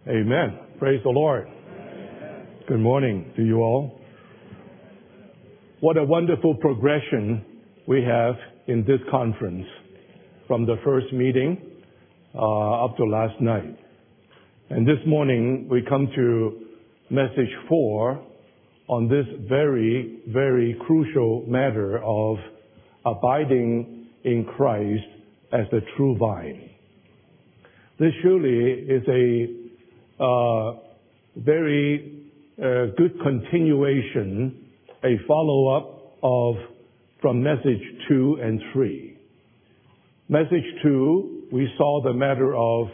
Amen. Praise the Lord. Amen. Good morning to you all. What a wonderful progression we have in this conference from the first meeting up to last night. And this morning we come to message 4 on this very, very crucial matter of abiding in Christ as the true vine. This surely is a very good continuation, a follow-up from message 2 and 3. Message 2, we saw the matter of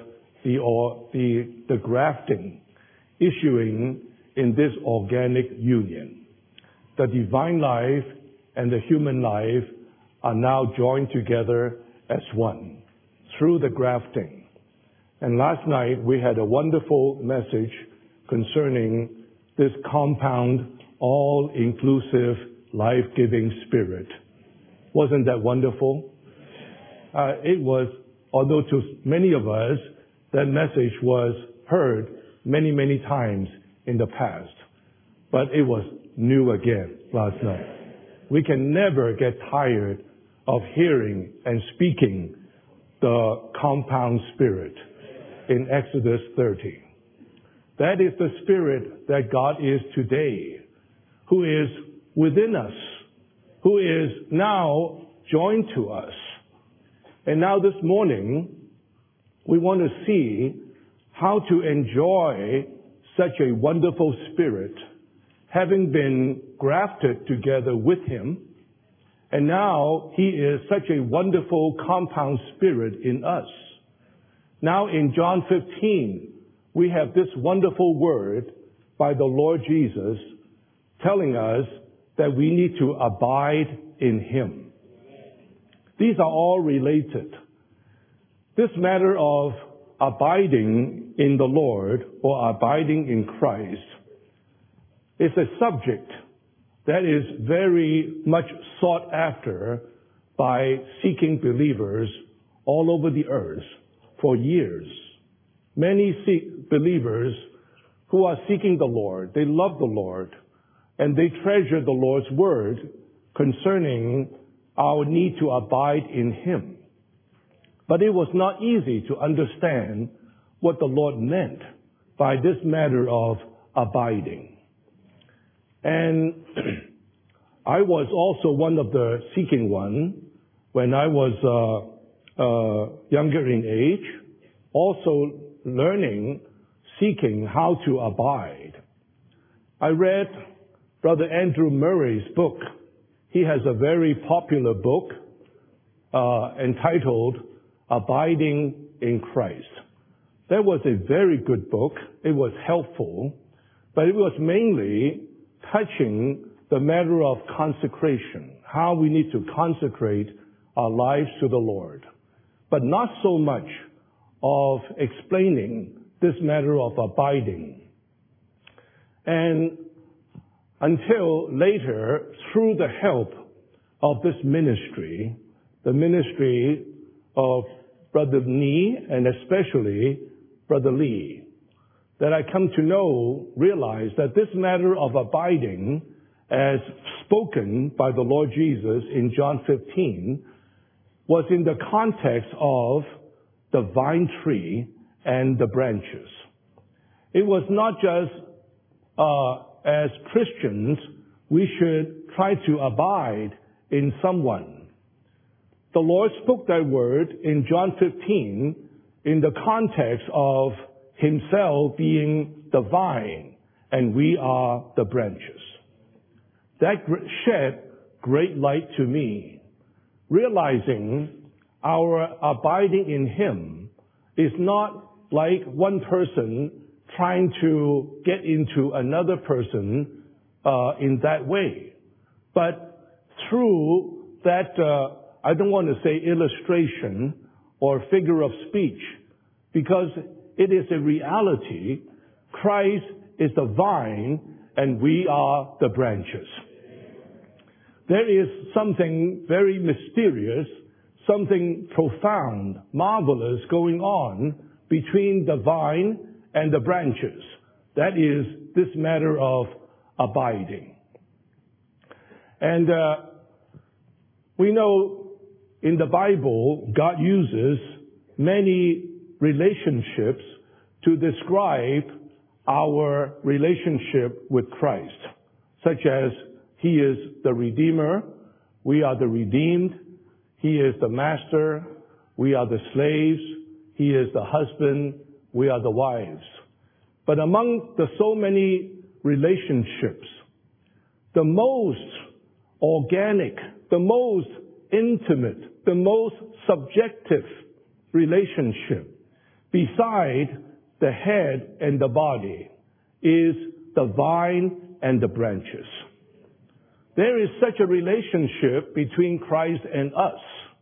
the grafting issuing in this organic union. The divine life and the human life are now joined together as one through the grafting. And last night we had a wonderful message concerning this compound, all-inclusive, life-giving Spirit. Wasn't that wonderful? It was, although to many of us, that message was heard many, many times in the past. But it was new again last night. We can never get tired of hearing and speaking the compound Spirit in Exodus 30. That is the Spirit that God is today, who is within us, who is now joined to us. And now this morning, we want to see how to enjoy such a wonderful Spirit, having been grafted together with Him, and now He is such a wonderful compound Spirit in us. Now in John 15, we have this wonderful word by the Lord Jesus telling us that we need to abide in Him. These are all related. This matter of abiding in the Lord or abiding in Christ is a subject that is very much sought after by seeking believers all over the earth for years. Many believers who are seeking the Lord, they love the Lord, and they treasure the Lord's word concerning our need to abide in Him. But it was not easy to understand what the Lord meant by this matter of abiding. And I was also one of the seeking one when I was younger in age, also learning, seeking how to abide. I read Brother Andrew Murray's book. He has a very popular book entitled Abiding in Christ. That was a very good book. It was helpful, but it was mainly touching the matter of consecration, how we need to consecrate our lives to the Lord, but not so much of explaining this matter of abiding. And until later, through the help of this ministry, the ministry of Brother Nee and especially Brother Lee, that I come to realize that this matter of abiding, as spoken by the Lord Jesus in John 15, was in the context of the vine tree and the branches. It was not just as Christians we should try to abide in someone. The Lord spoke that word in John 15 in the context of Himself being the vine and we are the branches. That shed great light to me, realizing our abiding in Him is not like one person trying to get into another person in that way. But through that, I don't want to say illustration or figure of speech, because it is a reality. Christ is the vine and we are the branches. There is something very mysterious, something profound, marvelous going on between the vine and the branches. That is this matter of abiding. And we know in the Bible, God uses many relationships to describe our relationship with Christ, such as He is the Redeemer, we are the redeemed, He is the Master, we are the slaves, He is the husband, we are the wives. But among the so many relationships, the most organic, the most intimate, the most subjective relationship beside the head and the body is the vine and the branches. There is such a relationship between Christ and us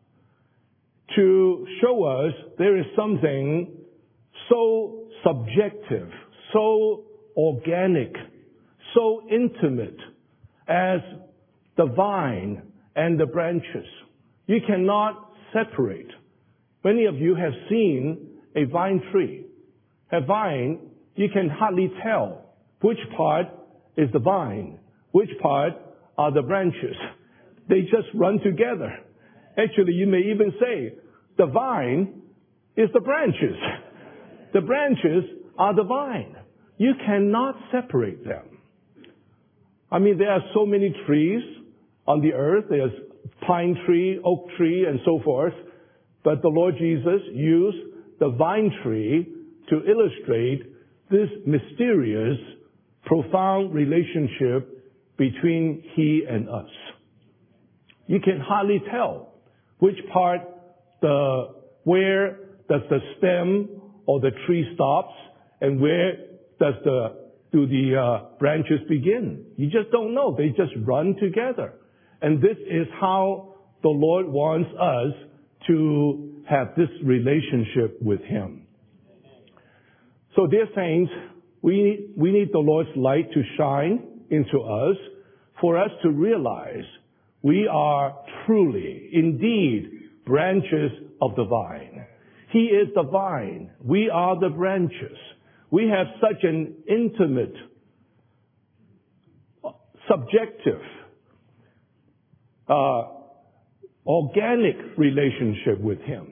to show us there is something so subjective, so organic, so intimate as the vine and the branches. You cannot separate. Many of you have seen a vine tree. A vine, you can hardly tell which part is the vine, which part are the branches. They just run together. Actually, you may even say, the vine is the branches. The branches are the vine. You cannot separate them. I mean, there are so many trees on the earth. There's pine tree, oak tree, and so forth. But the Lord Jesus used the vine tree to illustrate this mysterious, profound relationship between He and us. You can hardly tell which part, where does the stem or the tree stops, and where do the branches begin. You just don't know. They just run together. And this is how the Lord wants us to have this relationship with Him. So dear saints, we need the Lord's light to shine into us for us to realize we are truly, indeed, branches of the vine. He is the vine. We are the branches. We have such an intimate, subjective, organic relationship with Him.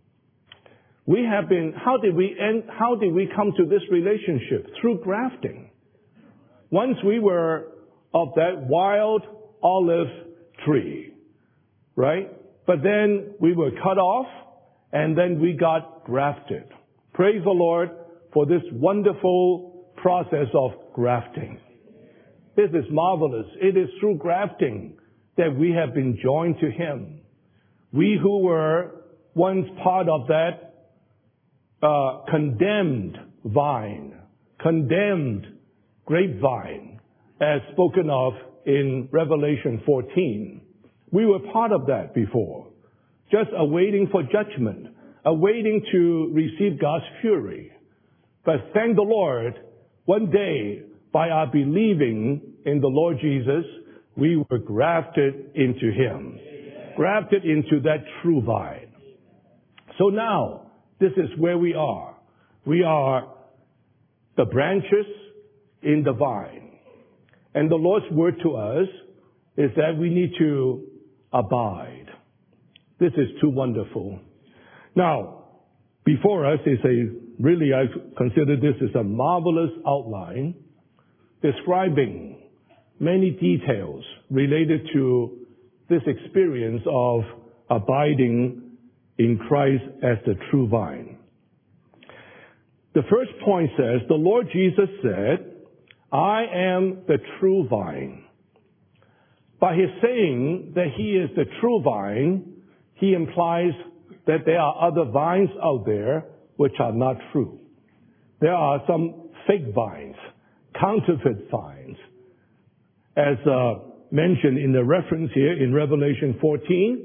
How did we come to this relationship? Through grafting. Once we were of that wild olive tree, right? But then we were cut off, and then we got grafted. Praise the Lord for this wonderful process of grafting. This is marvelous. It is through grafting that we have been joined to Him. We who were once part of that condemned vine, condemned grapevine, as spoken of in Revelation 14. We were part of that before, just awaiting for judgment, awaiting to receive God's fury. But thank the Lord, one day, by our believing in the Lord Jesus, we were grafted into Him, grafted into that true vine. So now, this is where we are. We are the branches in the vine. And the Lord's word to us is that we need to abide. This is too wonderful. Now, before us is I consider this as a marvelous outline describing many details related to this experience of abiding in Christ as the true vine. The first point says, the Lord Jesus said, I am the true vine. By His saying that He is the true vine, He implies that there are other vines out there which are not true. There are some fake vines, counterfeit vines. As mentioned in the reference here in Revelation 14,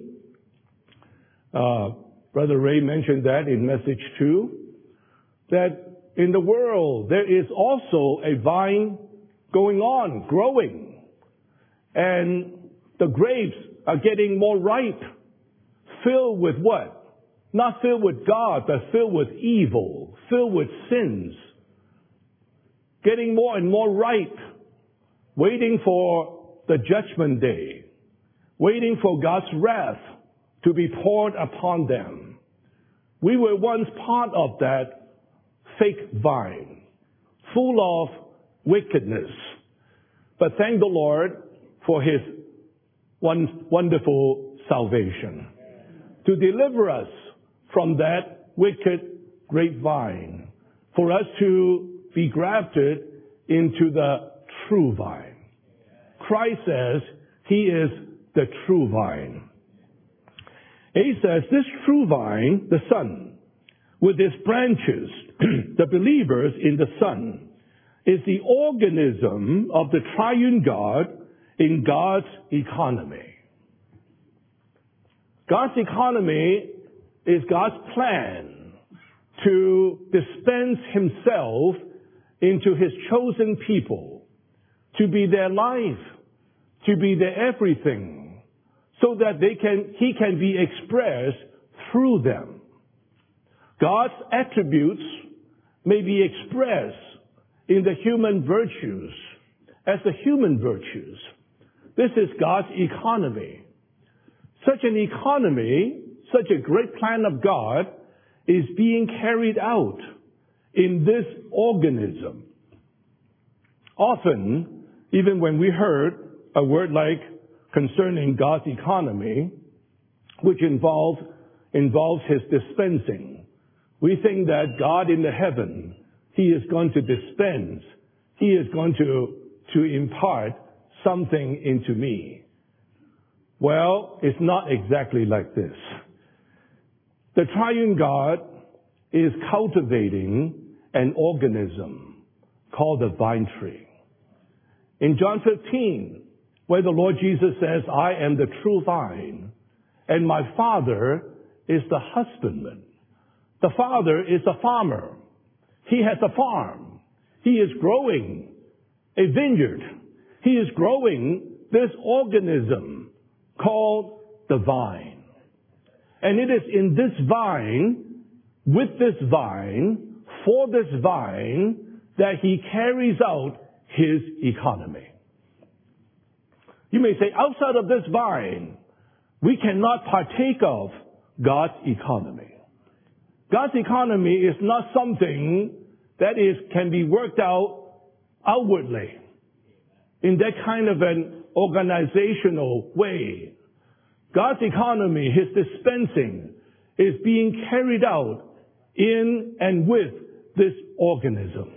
Brother Ray mentioned that in message 2, that in the world there is also a vine going on, growing. And the grapes are getting more ripe. Filled with what? Not filled with God, but filled with evil, filled with sins. getting more and more ripe, waiting for the judgment day, waiting for God's wrath to be poured upon them. We were once part of that fake vine, full of wickedness. But thank the Lord for His wonderful salvation to deliver us from that wicked grapevine, for us to be grafted into the true vine. Christ says He is the true vine. He says this true vine, the Son, with its branches, the believers in the Son, is the organism of the triune God in God's economy. God's economy is God's plan to dispense Himself into His chosen people, to be their life, to be their everything, so that He can be expressed through them. God's attributes may be expressed in the human virtues as the human virtues. This is God's economy. Such an economy, such a great plan of God is being carried out in this organism. Often, even when we heard a word like concerning God's economy, which involves His dispensing, we think that God in the heaven, He is going to dispense, He is going to impart something into me. Well, it's not exactly like this. The triune God is cultivating an organism called the vine tree. In John 15, where the Lord Jesus says, I am the true vine, and my Father is the husbandman. The Father is a farmer. He has a farm. He is growing a vineyard. He is growing this organism called the vine. And it is in this vine, with this vine, for this vine, that He carries out His economy. You may say, outside of this vine, we cannot partake of God's economy. God's economy is not something that can be worked out outwardly in that kind of an organizational way. God's economy, His dispensing, is being carried out in and with this organism.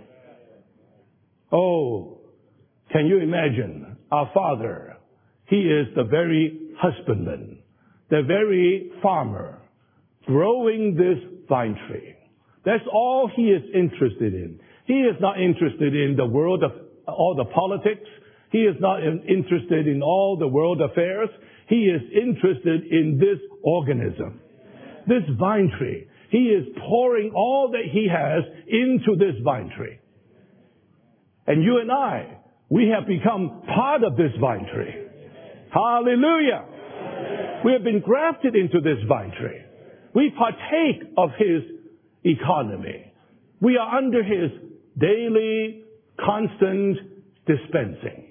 Oh, can you imagine our Father? He is the very husbandman, the very farmer, growing this vine tree. That's all He is interested in. He is not interested in the world of all the politics. He is not interested in all the world affairs. He is interested in this organism, this vine tree. He is pouring all that He has into this vine tree. And you and I, we have become part of this vine tree. Hallelujah! We have been grafted into this vine tree. We partake of His economy. We are under His daily, constant dispensing.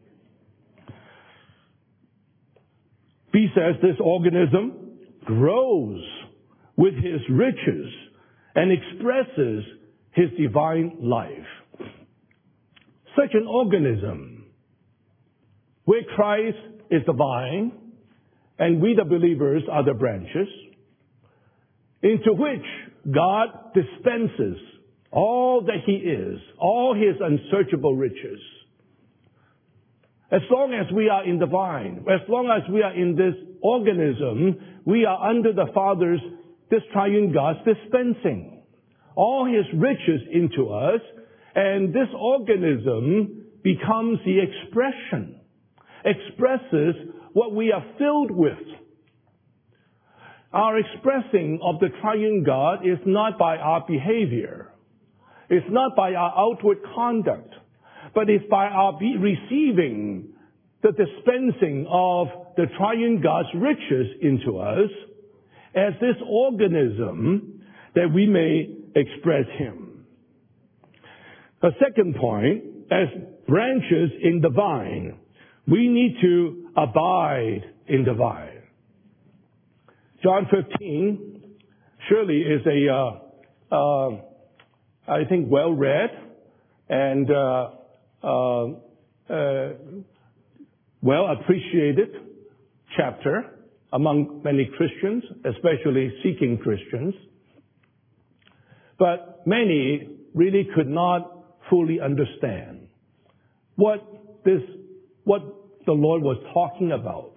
B says this organism grows with His riches and expresses His divine life. Such an organism, where Christ is the vine and we the believers are the branches, into which God dispenses all that He is, all His unsearchable riches. As long as we are in the vine, as long as we are in this organism, we are under the Father's, this triune God's dispensing all His riches into us, and this organism becomes the expresses what we are filled with. Our expressing of the triune God is not by our behavior. It's not by our outward conduct, but it's by our receiving the dispensing of the triune God's riches into us as this organism that we may express Him. A second point, as branches in the vine, we need to abide in the vine. John 15 surely is I think, well-read and well-appreciated chapter among many Christians, especially seeking Christians. But many really could not fully understand what the Lord was talking about.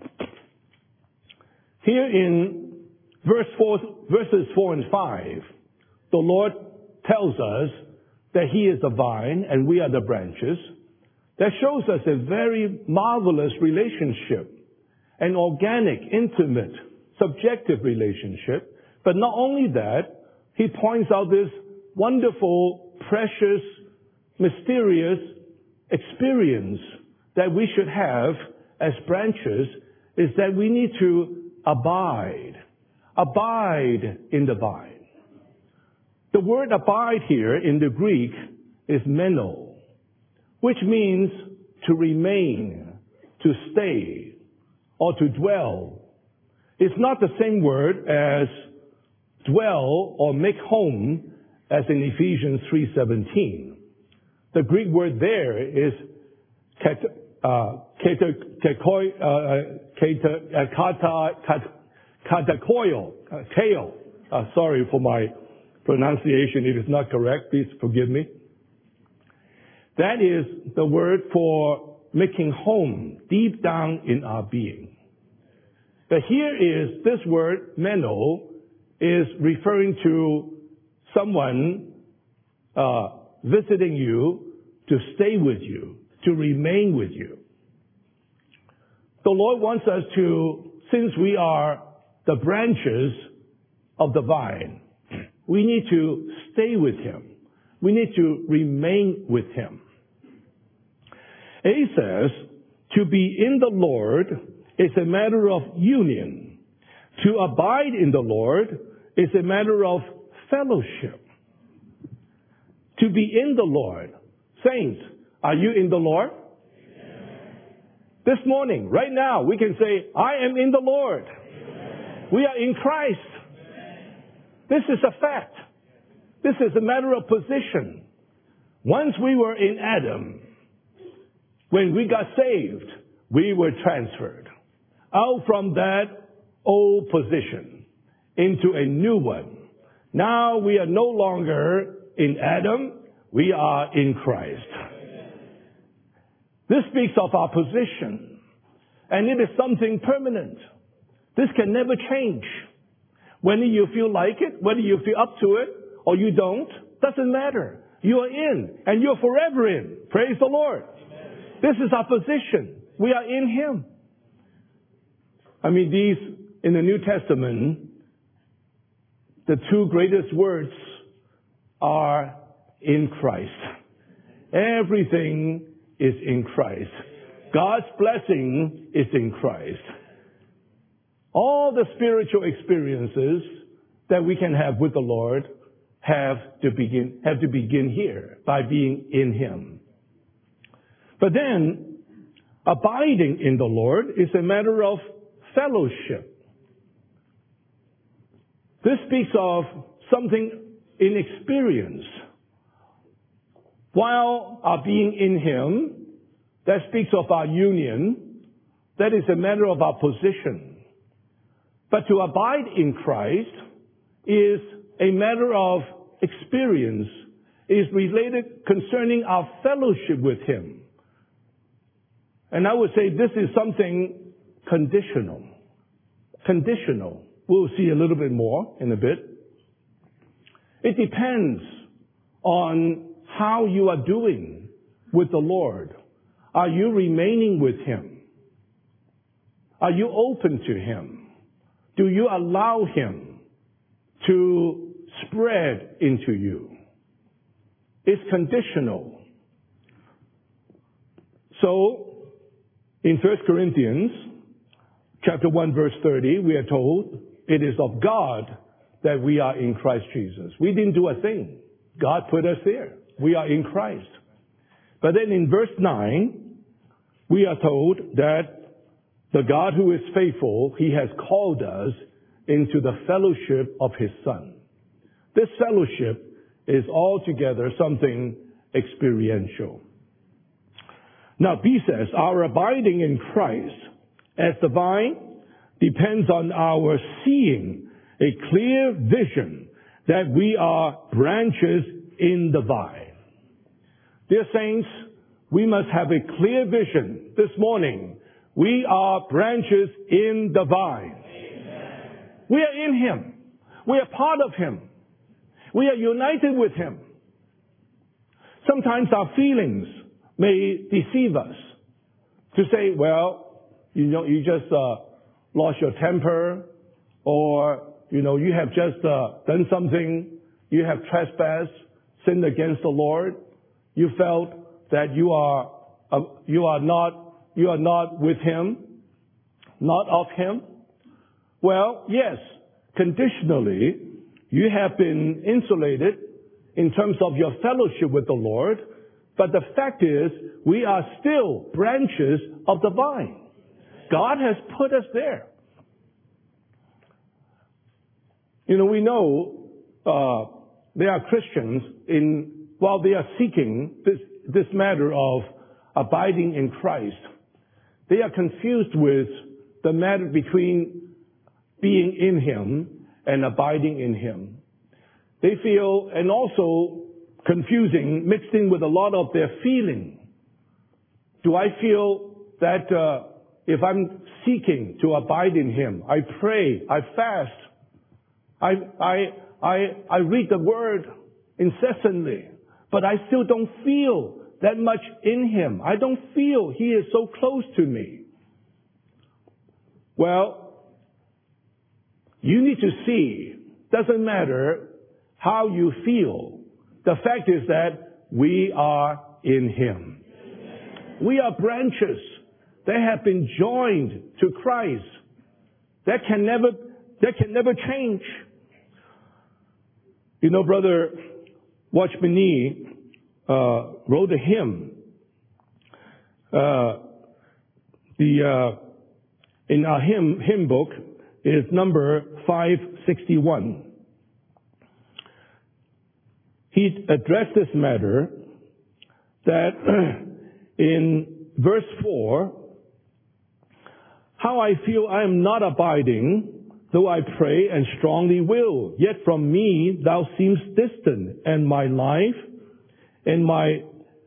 Here in verses 4 and 5, the Lord tells us that He is the vine and we are the branches. That shows us a very marvelous relationship, an organic, intimate, subjective relationship. But not only that, He points out this wonderful, precious, mysterious experience that we should have as branches is that we need to abide in the vine. The word abide here in the Greek is meno, which means to remain, to stay, or to dwell. It's not the same word as dwell or make home as in Ephesians 3:17. The Greek word there is katakoio. Sorry for my pronunciation. It is not correct. Please forgive me. That is the word for making home deep down in our being. But here is this word, meno, is referring to someone visiting you, to stay with you, to remain with you. The Lord wants us to, since we are the branches of the vine, we need to stay with Him. We need to remain with Him. He says, to be in the Lord is a matter of union. To abide in the Lord is a matter of fellowship. To be in the Lord. Saints, are you in the Lord? Amen. This morning, right now, we can say, I am in the Lord. Amen. We are in Christ. Amen. This is a fact. This is a matter of position. Once we were in Adam, when we got saved, we were transferred out from that old position into a new one. Now we are no longer in Adam, we are in Christ. This speaks of our position, and it is something permanent. This can never change. Whether you feel like it, whether you feel up to it, or you don't, doesn't matter. You are in, and you're forever in. Praise the Lord. This is our position. We are in Him. I mean, these, in the New Testament, the two greatest words are in Christ. Everything is in Christ. God's blessing is in Christ. All the spiritual experiences that we can have with the Lord have to begin here, by being in Him. But then, abiding in the Lord is a matter of fellowship. This speaks of something in experience. While our being in Him, that speaks of our union. That is a matter of our position. But to abide in Christ is a matter of experience, is related concerning our fellowship with Him. And I would say this is something conditional. Conditional. We'll see a little bit more in a bit. It depends on how you are doing with the Lord. Are you remaining with Him? Are you open to Him? Do you allow Him to spread into you? It's conditional. So, in 1 Corinthians chapter 1 verse 30, we are told, it is of God that we are in Christ Jesus. We didn't do a thing. God put us there. we are in Christ. But then in verse 9, we are told that the God who is faithful, He has called us into the fellowship of His Son. This fellowship is altogether something experiential. Now, B says, our abiding in Christ as the vine depends on our seeing a clear vision that we are branches in the vine. Dear saints, we must have a clear vision this morning. We are branches in the vine. Amen. We are in Him. We are part of Him. We are united with Him. Sometimes our feelings may deceive us to say, well, you just lost your temper, or, you have just done something, you have trespassed, sinned against the Lord. You felt that you are not with Him, not of Him. Well, yes, conditionally, you have been insulated in terms of your fellowship with the Lord, but the fact is, we are still branches of the vine. God has put us there. We know there are Christians while they are seeking this matter of abiding in Christ, they are confused with the matter between being in Him and abiding in Him. They feel, and also confusing, mixed in with a lot of their feeling. Do I feel that if I'm seeking to abide in Him, I pray, I fast, I read the Word incessantly, but I still don't feel that much in Him. I don't feel He is so close to me. Well, you need to see, doesn't matter how you feel. The fact is that we are in Him. We are branches that have been joined to Christ. That can never change. Brother Watchmani wrote a hymn. In our hymn book is number 561. He addressed this matter that in verse 4, how I feel I am not abiding, though I pray and strongly will. Yet from me thou seemst distant, and my life and my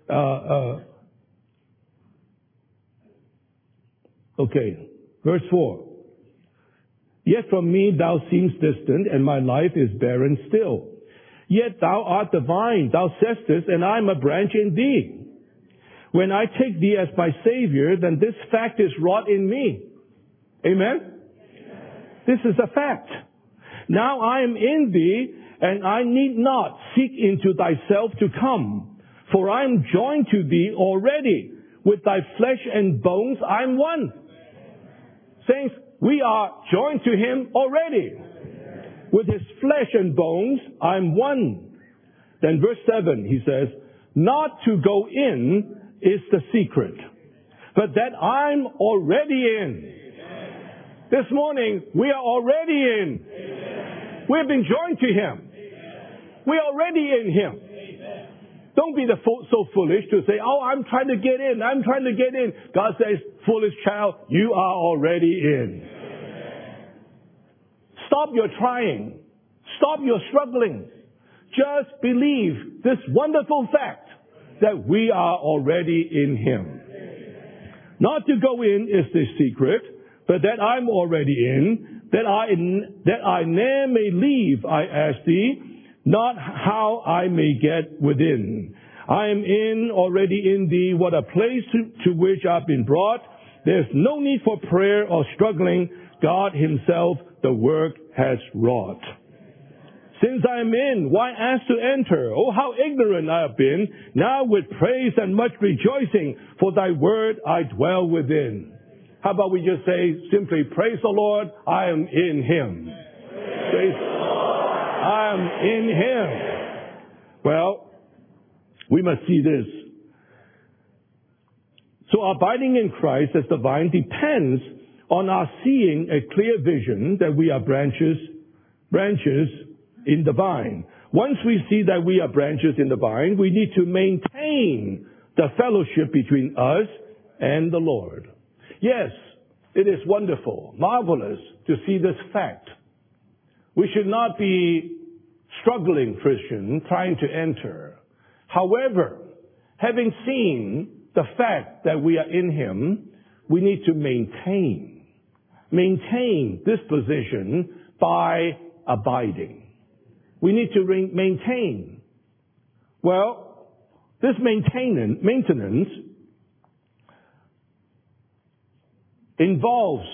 verse 4. Yet from me thou seemst distant, and my life is barren still. Yet thou art the vine, thou saidst this, and I am a branch in thee. When I take thee as my Savior, then this fact is wrought in me. Amen? This is a fact. Now I am in thee, and I need not seek into thyself to come. For I am joined to thee already. With thy flesh and bones I am one. Saints, we are joined to Him already. With His flesh and bones I am one. Then verse 7, he says, not to go in is the secret, but that I'm already in. This morning, we are already in. We've been joined to Him. We're already in Him. Don't be so foolish to say, oh, I'm trying to get in. I'm trying to get in. God says, foolish child, you are already in. Stop your trying. Stop your struggling. Just believe this wonderful fact that we are already in Him. Not to go in is the secret, but that I'm already in, that I ne'er may leave, I ask thee, not how I may get within. I am already in thee, what a place to which I've been brought. There's no need for prayer or struggling. God Himself the work has wrought. Since I am in, why ask to enter? Oh, how ignorant I have been. Now with praise and much rejoicing, for thy word I dwell within. How about we just say simply, praise the Lord, I am in Him. Praise the Lord. I am in Him. Well, We must see this. So abiding in Christ as the vine depends on our seeing a clear vision that we are branches in the vine. Once we see that we are branches in the vine, we need to maintain the fellowship between us and the Lord. Yes, it is wonderful, marvelous to see this fact. We should not be struggling Christian trying to enter. However, having seen the fact that we are in Him, we need to maintain this position by abiding. We need to maintain. Well, this maintenance involves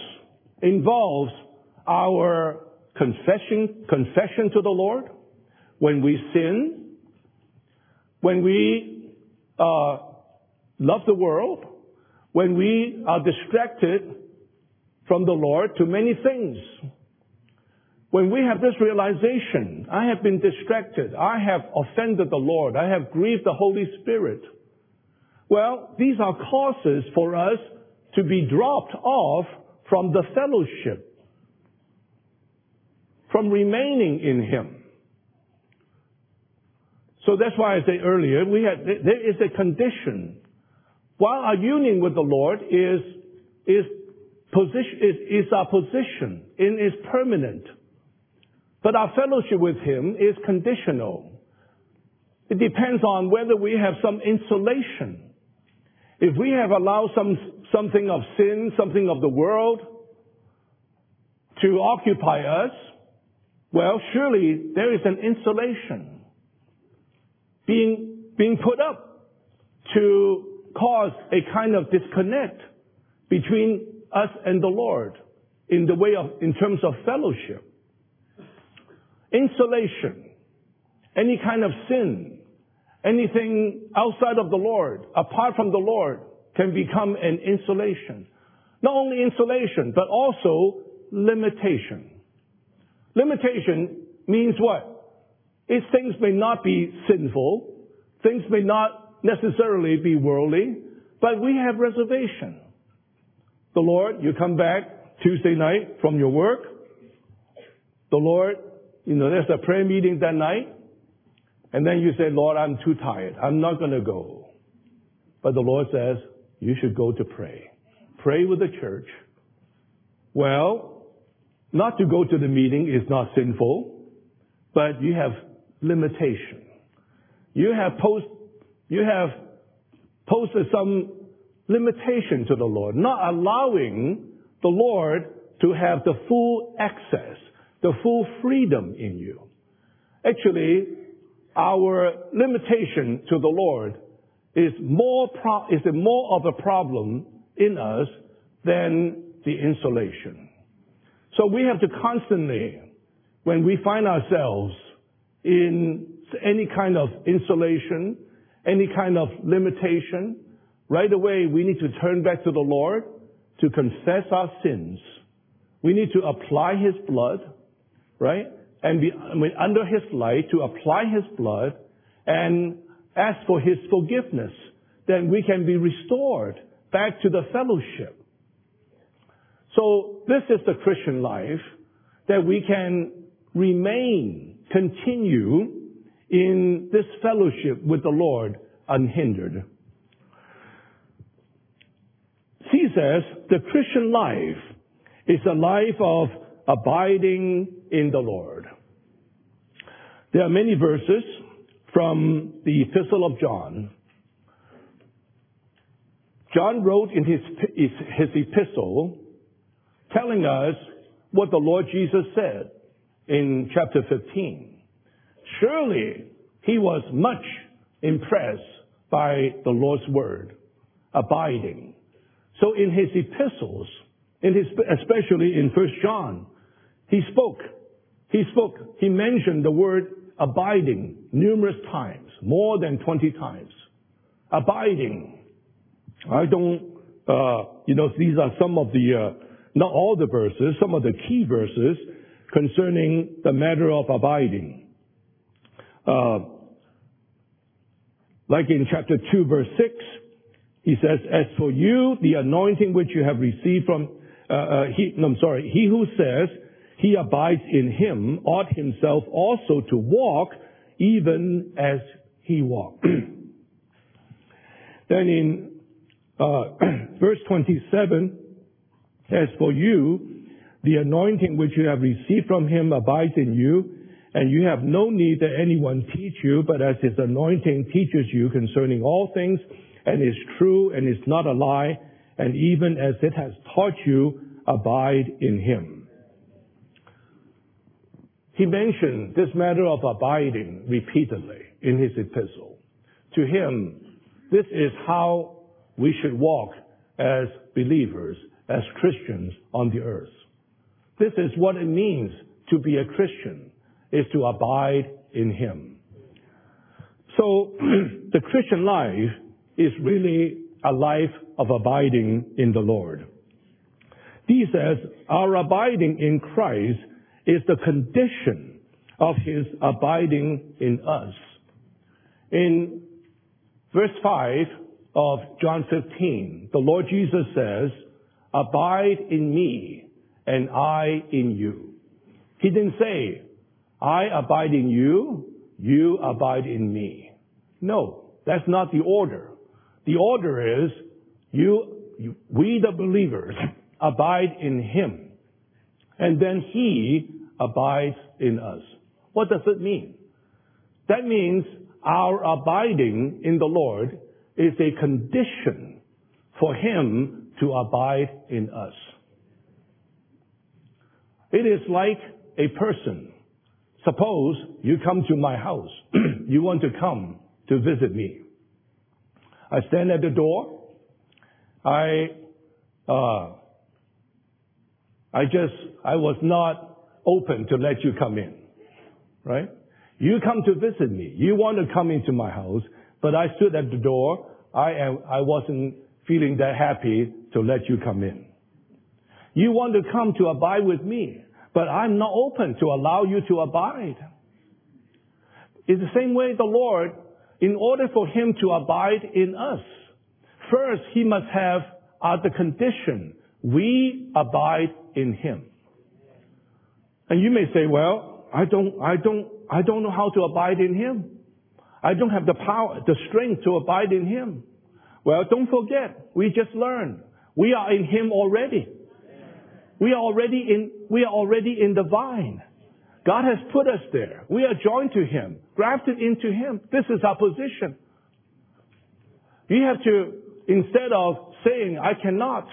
our confession to the Lord when we sin, when we love the world, when we are distracted from the Lord to many things. When we have this realization, I have been distracted, I have offended the Lord, I have grieved the Holy Spirit. Well, these are causes for us to be dropped off from the fellowship, from remaining in Him. So that's why I said earlier, there is a condition. While our union with the Lord is our position, and is permanent. But our fellowship with Him is conditional. It depends on whether we have some insulation. If we have allowed something of sin, something of the world to occupy us, well, surely there is an insulation being put up to cause a kind of disconnect between us and the Lord in terms of fellowship. Insulation, any kind of sin, anything outside of the Lord, apart from the Lord, can become an insulation. Not only insulation, but also limitation. Limitation means what? Things may not be sinful, things may not necessarily be worldly, but we have reservation. The Lord, you come back Tuesday night from your work, the Lord, there's a prayer meeting that night, and then you say, Lord, I'm too tired. I'm not going to go. But the Lord says, you should go to pray. Pray with the church. Well, not to go to the meeting is not sinful, but you have limitation. You have posted some limitation to the Lord, not allowing the Lord to have the full access, the full freedom in you. Actually, our limitation to the Lord is more of a problem in us than the insulation. So we have to constantly, when we find ourselves in any kind of insulation, any kind of limitation, right away we need to turn back to the Lord to confess our sins. We need to apply His blood, right? And be under His light to apply His blood and ask for His forgiveness. Then we can be restored back to the fellowship. So this is the Christian life, that we can continue in this fellowship with the Lord unhindered. He says the Christian life is a life of abiding in the Lord. There are many verses from the Epistle of John. John wrote in his epistle telling us what the Lord Jesus said in chapter 15. Surely he was much impressed by the Lord's word, abiding. So in his epistles, especially in 1 John, he mentioned the word abiding numerous times, more than 20 times. Abiding. These are some of the, not all the verses, some of the key verses concerning the matter of abiding. Like in chapter 2, verse 6, he says, as for you, the anointing which you have received from, he who says he abides in him ought himself also to walk even as he walked. Then in verse 27, as for you, the anointing which you have received from him abides in you, and you have no need that anyone teach you, but as his anointing teaches you concerning all things, and is true and is not a lie, and even as it has taught you, abide in him. He mentioned this matter of abiding repeatedly in his epistle. To him, this is how we should walk as believers, as Christians on the earth. This is what it means to be a Christian, is to abide in him. So the Christian life is really a life of abiding in the Lord. He says our abiding in Christ is the condition of his abiding in us. In verse 5 of John 15, the Lord Jesus says, abide in me and I in you. He didn't say, I abide in you, you abide in me. No, that's not the order. The order is, we the believers abide in him, and then he abides in us. What does it mean? That means our abiding in the Lord is a condition for him to abide in us. It is like a person. Suppose you come to my house. You want to come to visit me. I stand at the door. I was not open to let you come in. Right? You come to visit me. You want to come into my house, but I stood at the door. I wasn't feeling that happy to let you come in. You want to come to abide with me, but I'm not open to allow you to abide. In the same way, the Lord, in order for him to abide in us, first he must have the condition, we abide in him. And you may say, well, I don't know how to abide in him. I don't have the power, the strength to abide in him. Well, don't forget, we just learned. We are in him already. We are already in the vine. God has put us there. We are joined to him, grafted into him. This is our position. You have to, instead of saying, I cannot,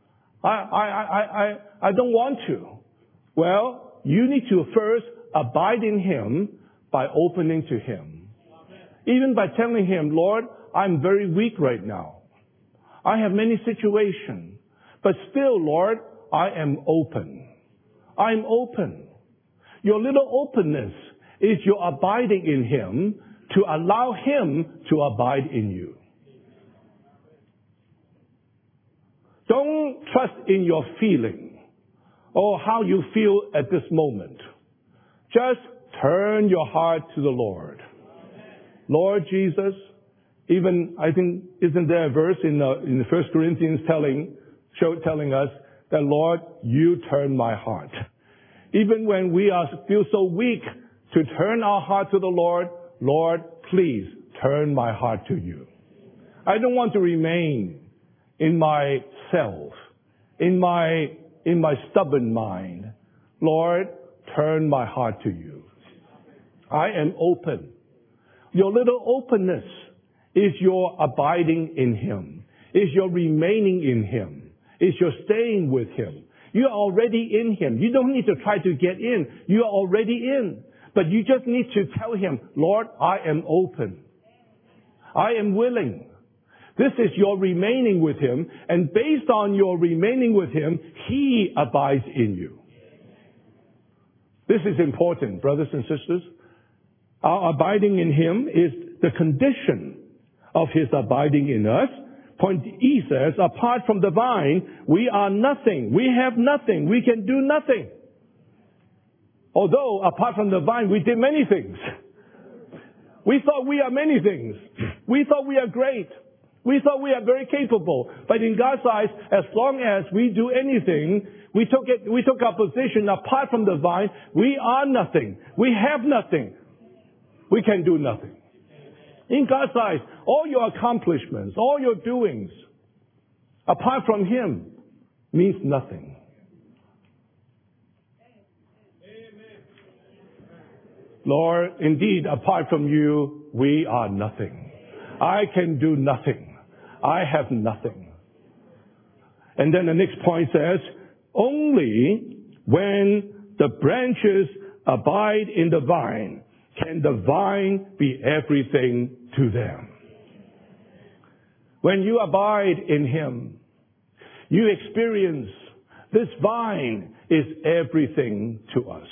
I don't want to. Well, you need to first abide in him by opening to him. Even by telling him, Lord, I'm very weak right now. I have many situations. But still, Lord, I am open. I'm open. Your little openness is your abiding in him to allow him to abide in you. Don't trust in your feeling or how you feel at this moment. Just turn your heart to the Lord. Lord Jesus, even I think isn't there a verse in 1 Corinthians telling us that, Lord, you turn my heart. Even when we feel so weak to turn our heart to the Lord, Lord, please turn my heart to you. I don't want to remain in myself, in my stubborn mind. Lord, turn my heart to you. I am open. Your little openness is your abiding in him, is your remaining in him, is your staying with him. You are already in him. You don't need to try to get in. You are already in. But you just need to tell him, Lord, I am open. I am willing. This is your remaining with him. And based on your remaining with him, he abides in you. This is important, brothers and sisters. Our abiding in him is the condition of his abiding in us. Point E says, apart from the vine, we are nothing. We have nothing. We can do nothing. Although, apart from the vine, we did many things. We thought we are many things. We thought we are great. We thought we are very capable. But in God's eyes, as long as we do anything, we took our position apart from the vine, we are nothing. We have nothing. We can do nothing. In God's eyes, all your accomplishments, all your doings, apart from Him, means nothing. Lord, indeed, apart from you, we are nothing. I can do nothing. I have nothing. And then the next point says, only when the branches abide in the vine can the vine be everything to them. When you abide in Him, you experience this vine is everything to us.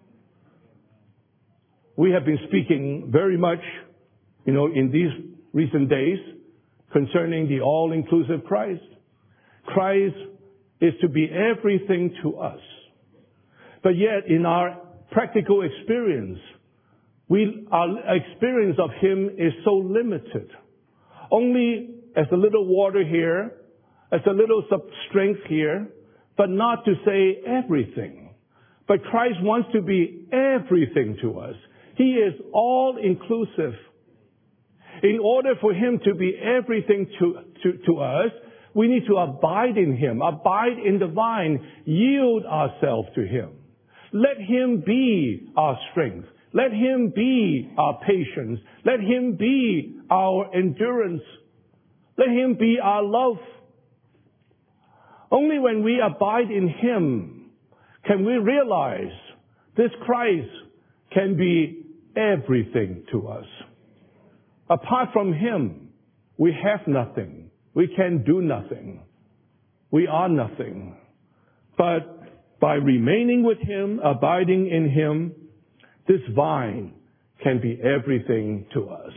We have been speaking very much, in these recent days concerning the all-inclusive Christ. Christ is to be everything to us. But yet, in our practical experience, our experience of Him is so limited. Only as a little water here, as a little strength here, but not to say everything. But Christ wants to be everything to us. He is all-inclusive. In order for Him to be everything to us, we need to abide in Him, abide in the vine, yield ourselves to Him. Let Him be our strength. Let Him be our patience. Let Him be our endurance. Let Him be our love. Only when we abide in Him can we realize this Christ can be everything to us. Apart from Him, we have nothing. We can do nothing. We are nothing. But by remaining with Him, abiding in Him, this vine can be everything to us.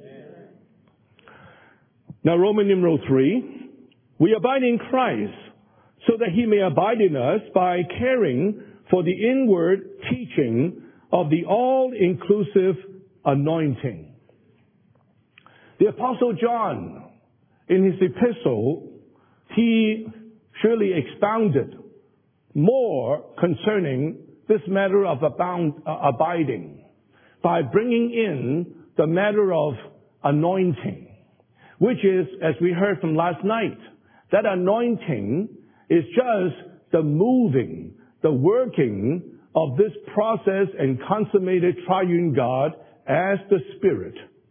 Now, Roman numeral 3, we abide in Christ so that He may abide in us by caring for the inward teaching of the all-inclusive anointing. The Apostle John, in his epistle, he surely expounded more concerning this matter of abiding by bringing in the matter of anointing, which is, as we heard from last night, that anointing is just the moving, the working of this process and consummated triune God as the Spirit.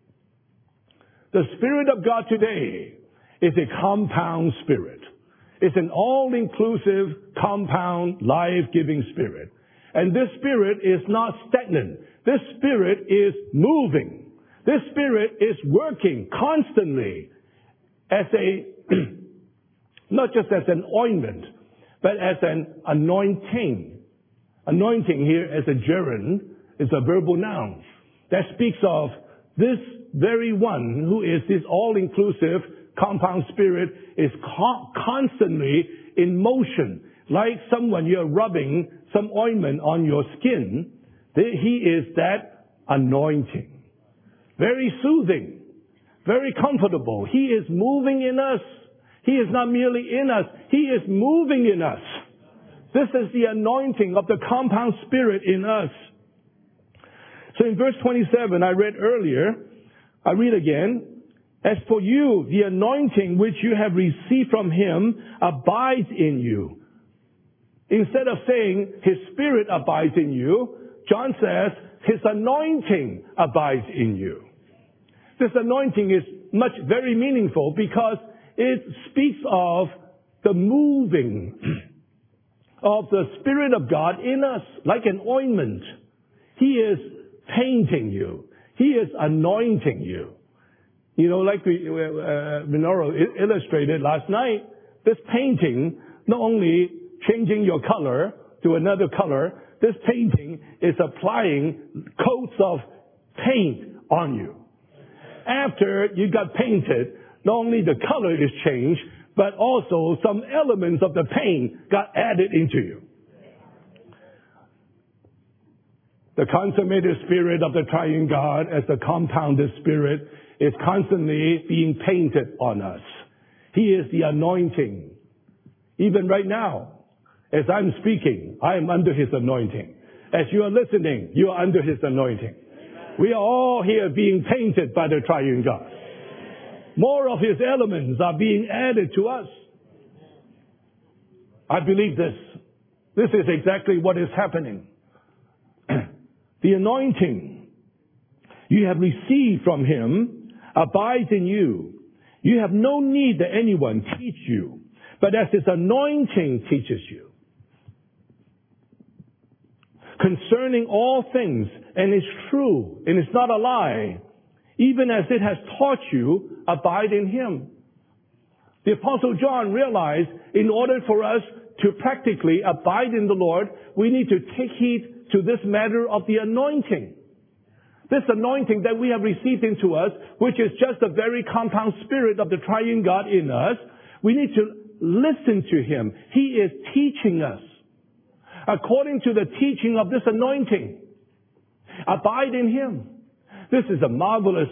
The Spirit of God today is a compound Spirit. It's an all-inclusive, compound, life-giving Spirit. And this Spirit is not stagnant. This Spirit is moving. This Spirit is working constantly as not just as an ointment, but as an anointing. Anointing here as a gerund is a verbal noun that speaks of this very one who is this all-inclusive compound Spirit is constantly in motion. Like someone you're rubbing some ointment on your skin, He is that anointing. Very soothing, very comfortable. He is moving in us. He is not merely in us, He is moving in us. This is the anointing of the compound Spirit in us. So in verse 27, I read earlier, I read again, as for you, the anointing which you have received from Him abides in you. Instead of saying His Spirit abides in you, John says His anointing abides in you. This anointing is very meaningful because it speaks of the moving of the Spirit of God in us, like an ointment. He is painting you. He is anointing you. Like Minoru illustrated last night, this painting, not only changing your color to another color, this painting is applying coats of paint on you. After you got painted, not only the color is changed, but also some elements of the paint got added into you. The consummated Spirit of the Triune God as the compounded Spirit is constantly being painted on us. He is the anointing. Even right now, as I'm speaking, I am under His anointing. As you are listening, you are under His anointing. We are all here being painted by the Triune God. More of His elements are being added to us. I believe this. This is exactly what is happening. The anointing you have received from Him abides in you. You have no need that anyone teach you, but as His anointing teaches you concerning all things, and is true, and is not a lie, even as it has taught you, abide in Him. The Apostle John realized in order for us to practically abide in the Lord, we need to take heed to this matter of the anointing. This anointing that we have received into us, which is just the very compound Spirit of the Triune God in us, we need to listen to Him. He is teaching us according to the teaching of this anointing. Abide in Him. This is a marvelous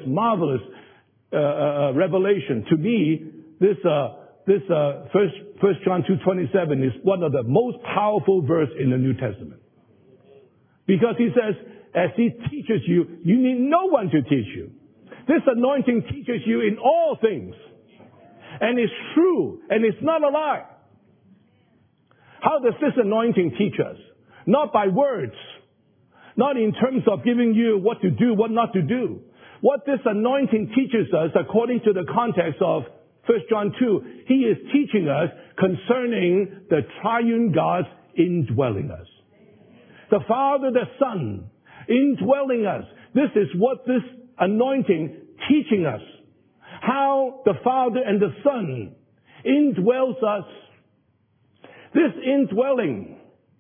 revelation. To me, this First John 2:27 is one of the most powerful verses in the New Testament. Because he says, as He teaches you, you need no one to teach you. This anointing teaches you in all things. And it's true, and it's not a lie. How does this anointing teach us? Not by words. Not in terms of giving you what to do, what not to do. What this anointing teaches us, according to the context of 1 John 2, He is teaching us concerning the Triune God's indwelling us. The Father, the Son, indwelling us. This is what this anointing teaching us. How the Father and the Son indwells us. This indwelling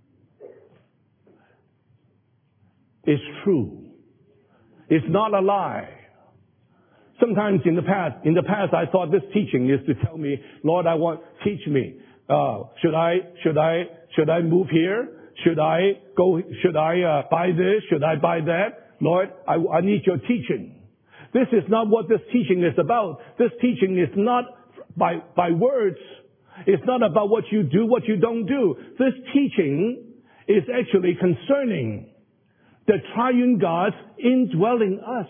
is true. It's not a lie. Sometimes in the past I thought this teaching is to tell me, Lord, teach me. Should I move here? Should I buy this? Should I buy that? Lord, I need your teaching. This is not what this teaching is about. This teaching is not by words. It's not about what you do, what you don't do. This teaching is actually concerning the Triune God's indwelling us.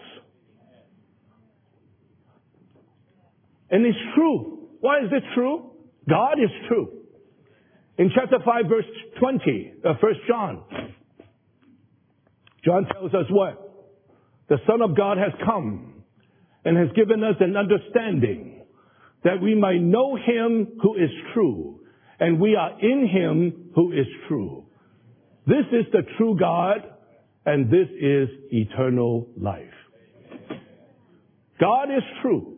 And it's true. Why is it true? God is true. In chapter 5, verse 20, 1 John, John tells us what? The Son of God has come and has given us an understanding that we might know Him who is true, and we are in Him who is true. This is the true God, and this is eternal life. God is true.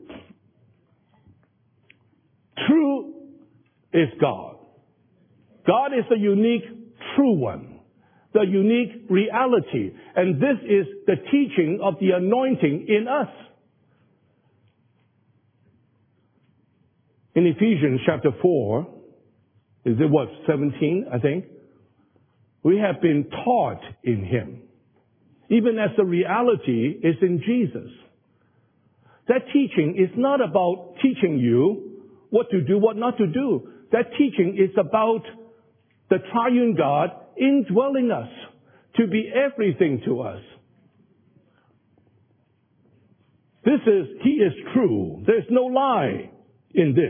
True is God. God is the unique true one, the unique reality, and this is the teaching of the anointing in us. In Ephesians chapter 4, is it 17, I think? We have been taught in Him, even as the reality is in Jesus. That teaching is not about teaching you what to do, what not to do. That teaching is about the Triune God indwelling us to be everything to us. He is true. There's no lie in this.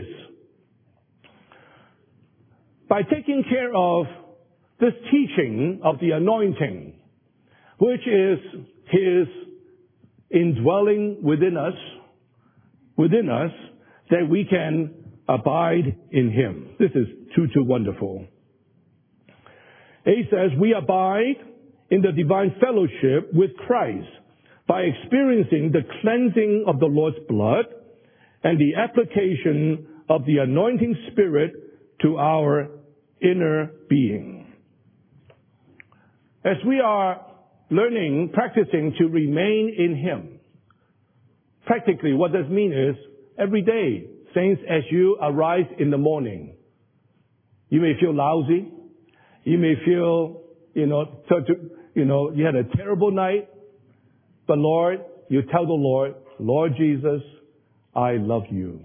By taking care of this teaching of the anointing, which is His indwelling within us, that we can abide in Him. This is too wonderful. It says, we abide in the divine fellowship with Christ by experiencing the cleansing of the Lord's blood and the application of the anointing Spirit to our inner being. As we are learning, practicing to remain in Him, practically what this means is every day, saints, as you arise in the morning, you may feel lousy. You may feel, you had a terrible night, but Lord, you tell the Lord, Lord Jesus, I love you.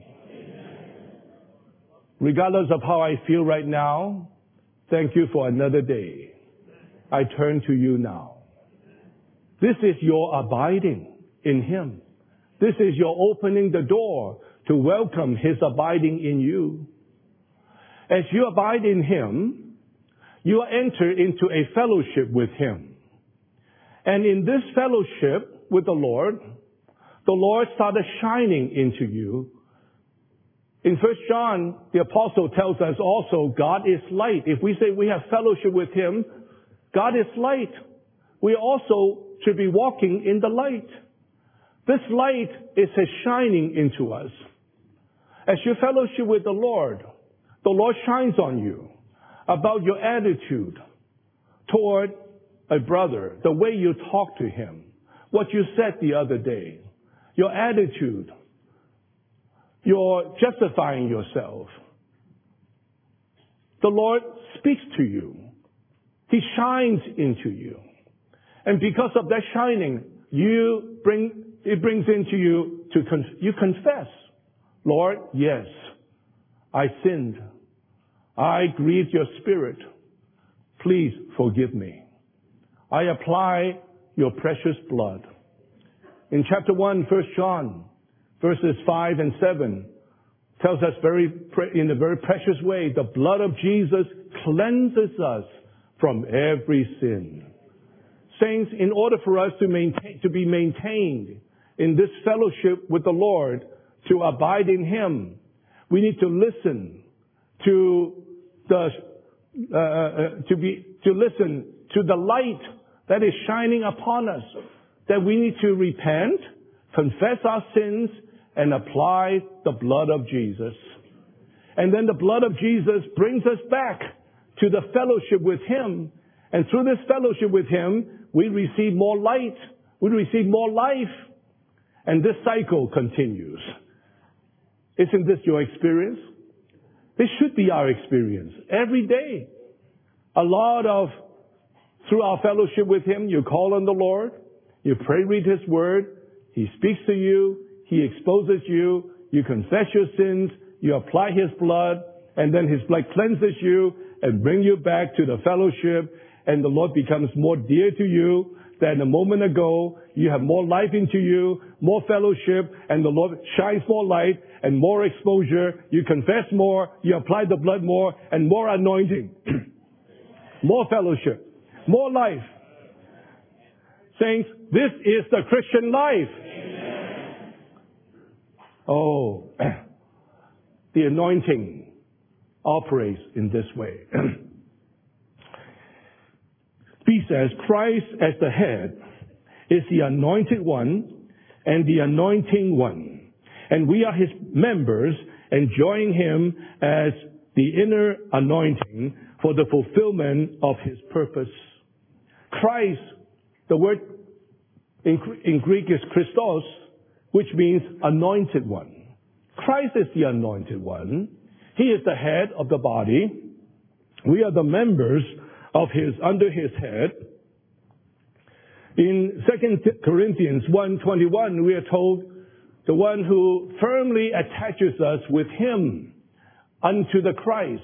Regardless of how I feel right now, thank you for another day. I turn to you now. This is your abiding in Him. This is your opening the door to welcome His abiding in you. As you abide in Him, you enter into a fellowship with Him. And in this fellowship with the Lord started shining into you. In 1 John, the apostle tells us also, God is light. If we say we have fellowship with Him, God is light. We also should be walking in the light. This light is His shining into us. As you fellowship with the Lord shines on you about your attitude toward a brother, the way you talk to him, what you said the other day, your attitude, your justifying yourself. The Lord speaks to you. He shines into you. And because of that shining, it brings into you you confess, Lord, yes, I sinned. I grieved your Spirit. Please forgive me. I apply your precious blood. In chapter 1, 1 John, verses 5 and 7, tells us in a very precious way, the blood of Jesus cleanses us from every sin. Saints, in order for us to be maintained in this fellowship with the Lord, to abide in Him, we need to listen to listen to the light that is shining upon us, that we need to repent, confess our sins, and apply the blood of Jesus. And then the blood of Jesus brings us back to the fellowship with Him. And through this fellowship with Him, we receive more light, we receive more life, and this cycle continues. Isn't this your experience? This should be our experience every day. Through our fellowship with Him, you call on the Lord, you pray, read His Word, He speaks to you, He exposes you, you confess your sins, you apply His blood, and then His blood cleanses you and brings you back to the fellowship, and the Lord becomes more dear to you than a moment ago. You have more life into you, more fellowship, and the Lord shines more light and more exposure. You confess more, you apply the blood more, and more anointing. More fellowship, more life. Saints, this is the Christian life. Oh, the anointing operates in this way. He says, Christ as the head is the anointed one and the anointing one. And we are His members, enjoying Him as the inner anointing for the fulfillment of His purpose. Christ, the word in Greek is Christos, which means anointed one. Christ is the anointed one. He is the head of the body. We are the members of under His head. In 2 Corinthians 1:21, we are told the one who firmly attaches us with Him unto the Christ,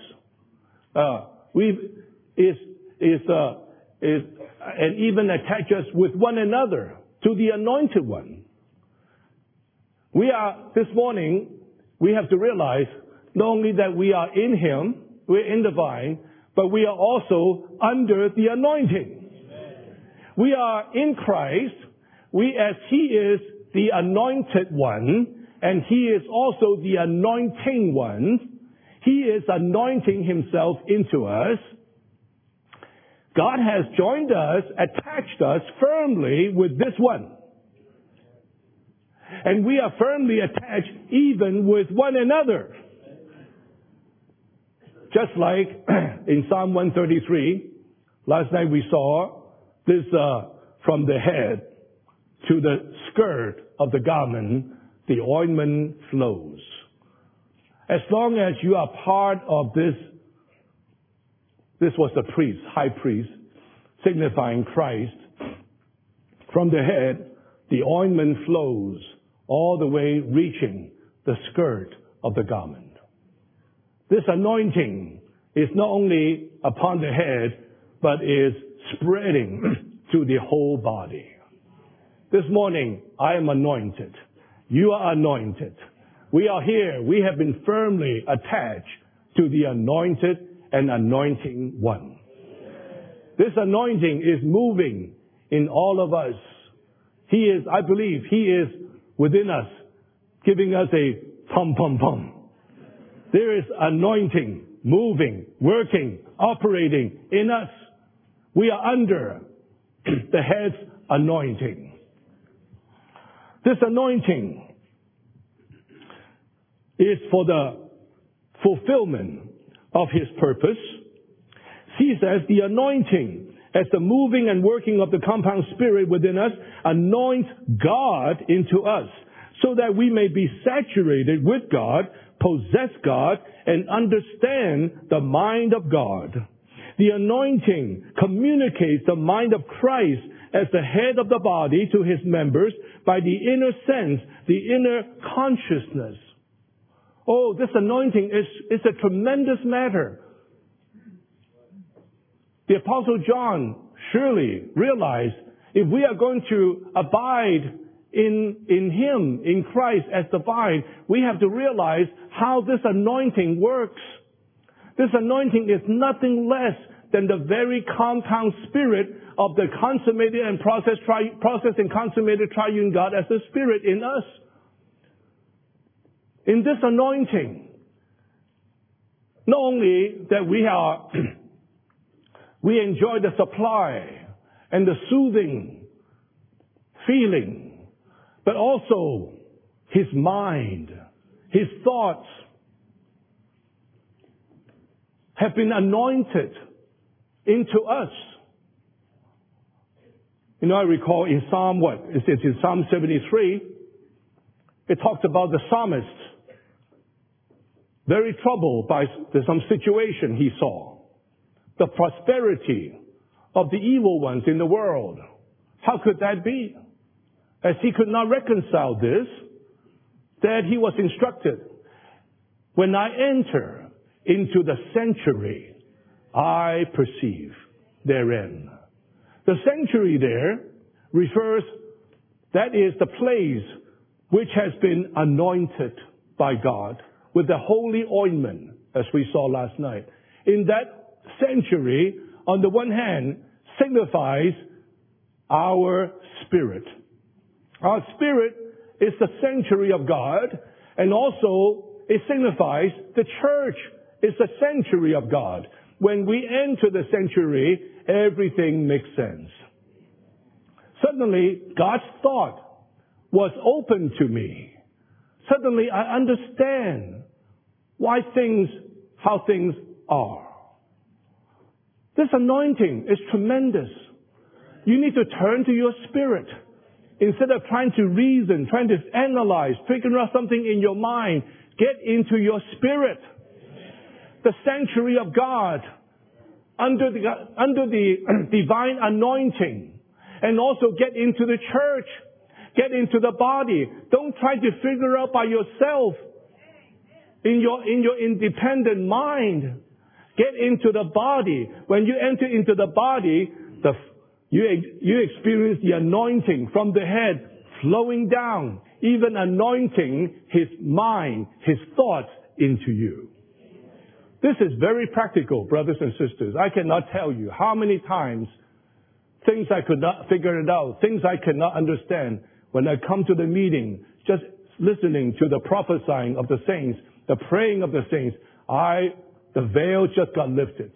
and even attach us with one another to the anointed one. This morning, we have to realize not only that we are in Him, we're in the vine, but we are also under the anointing. We are in Christ, as He is the anointed one, and He is also the anointing one. He is anointing Himself into us. God has joined us, attached us firmly with this one. And we are firmly attached even with one another. Just like in Psalm 133, last night we saw this from the head to the skirt of the garment, the ointment flows. As long as you are part of this was the priest, high priest, signifying Christ. From the head, the ointment flows all the way reaching the skirt of the garment. This anointing is not only upon the head, but is spreading to the whole body. This morning, I am anointed. You are anointed. We are here. We have been firmly attached to the anointed and anointing one. This anointing is moving in all of us. I believe He is within us, giving us a pum pum pum. There is anointing, moving, working, operating in us. We are under the head's anointing. This anointing is for the fulfillment of His purpose. He says the anointing, as the moving and working of the compound spirit within us, anoints God into us, so that we may be saturated with God, possess God, and understand the mind of God. The anointing communicates the mind of Christ as the head of the body to His members by the inner sense, the inner consciousness. Oh, this anointing is a tremendous matter. The Apostle John surely realized if we are going to abide in Him, in Christ as the vine, we have to realize how this anointing works. This anointing is nothing less than the very compound spirit of the consummated and processed and consummated triune God as the Spirit in us. In this anointing, not only that we enjoy the supply and the soothing feeling, but also His mind, His thoughts have been anointed into us. You know, I recall in Psalm, It's in Psalm 73, it talks about the psalmist, very troubled by some situation he saw. The prosperity of the evil ones in the world. How could that be? As he could not reconcile this, that he was instructed, when I enter into the sanctuary, I perceive therein. The sanctuary there refers, that is the place which has been anointed by God with the holy ointment, as we saw last night. In that sanctuary, on the one hand, signifies our spirit. Our spirit is the sanctuary of God, and also it signifies the church is the sanctuary of God. When we enter the sanctuary, everything makes sense. Suddenly, God's thought was open to me. Suddenly, I understand how things are. This anointing is tremendous. You need to turn to your spirit. Instead of trying to reason, trying to analyze, figure out something in your mind, get into your spirit. The sanctuary of God, under the divine anointing, and also get into the church, get into the body. Don't try to figure out by yourself in your independent mind. Get into the body. When you enter into the body, you experience the anointing from the head flowing down, even anointing His mind, His thoughts into you. This is very practical, brothers and sisters. I cannot tell you how many times things I could not figure it out, things I could not understand. When I come to the meeting, just listening to the prophesying of the saints, the praying of the saints, the veil just got lifted.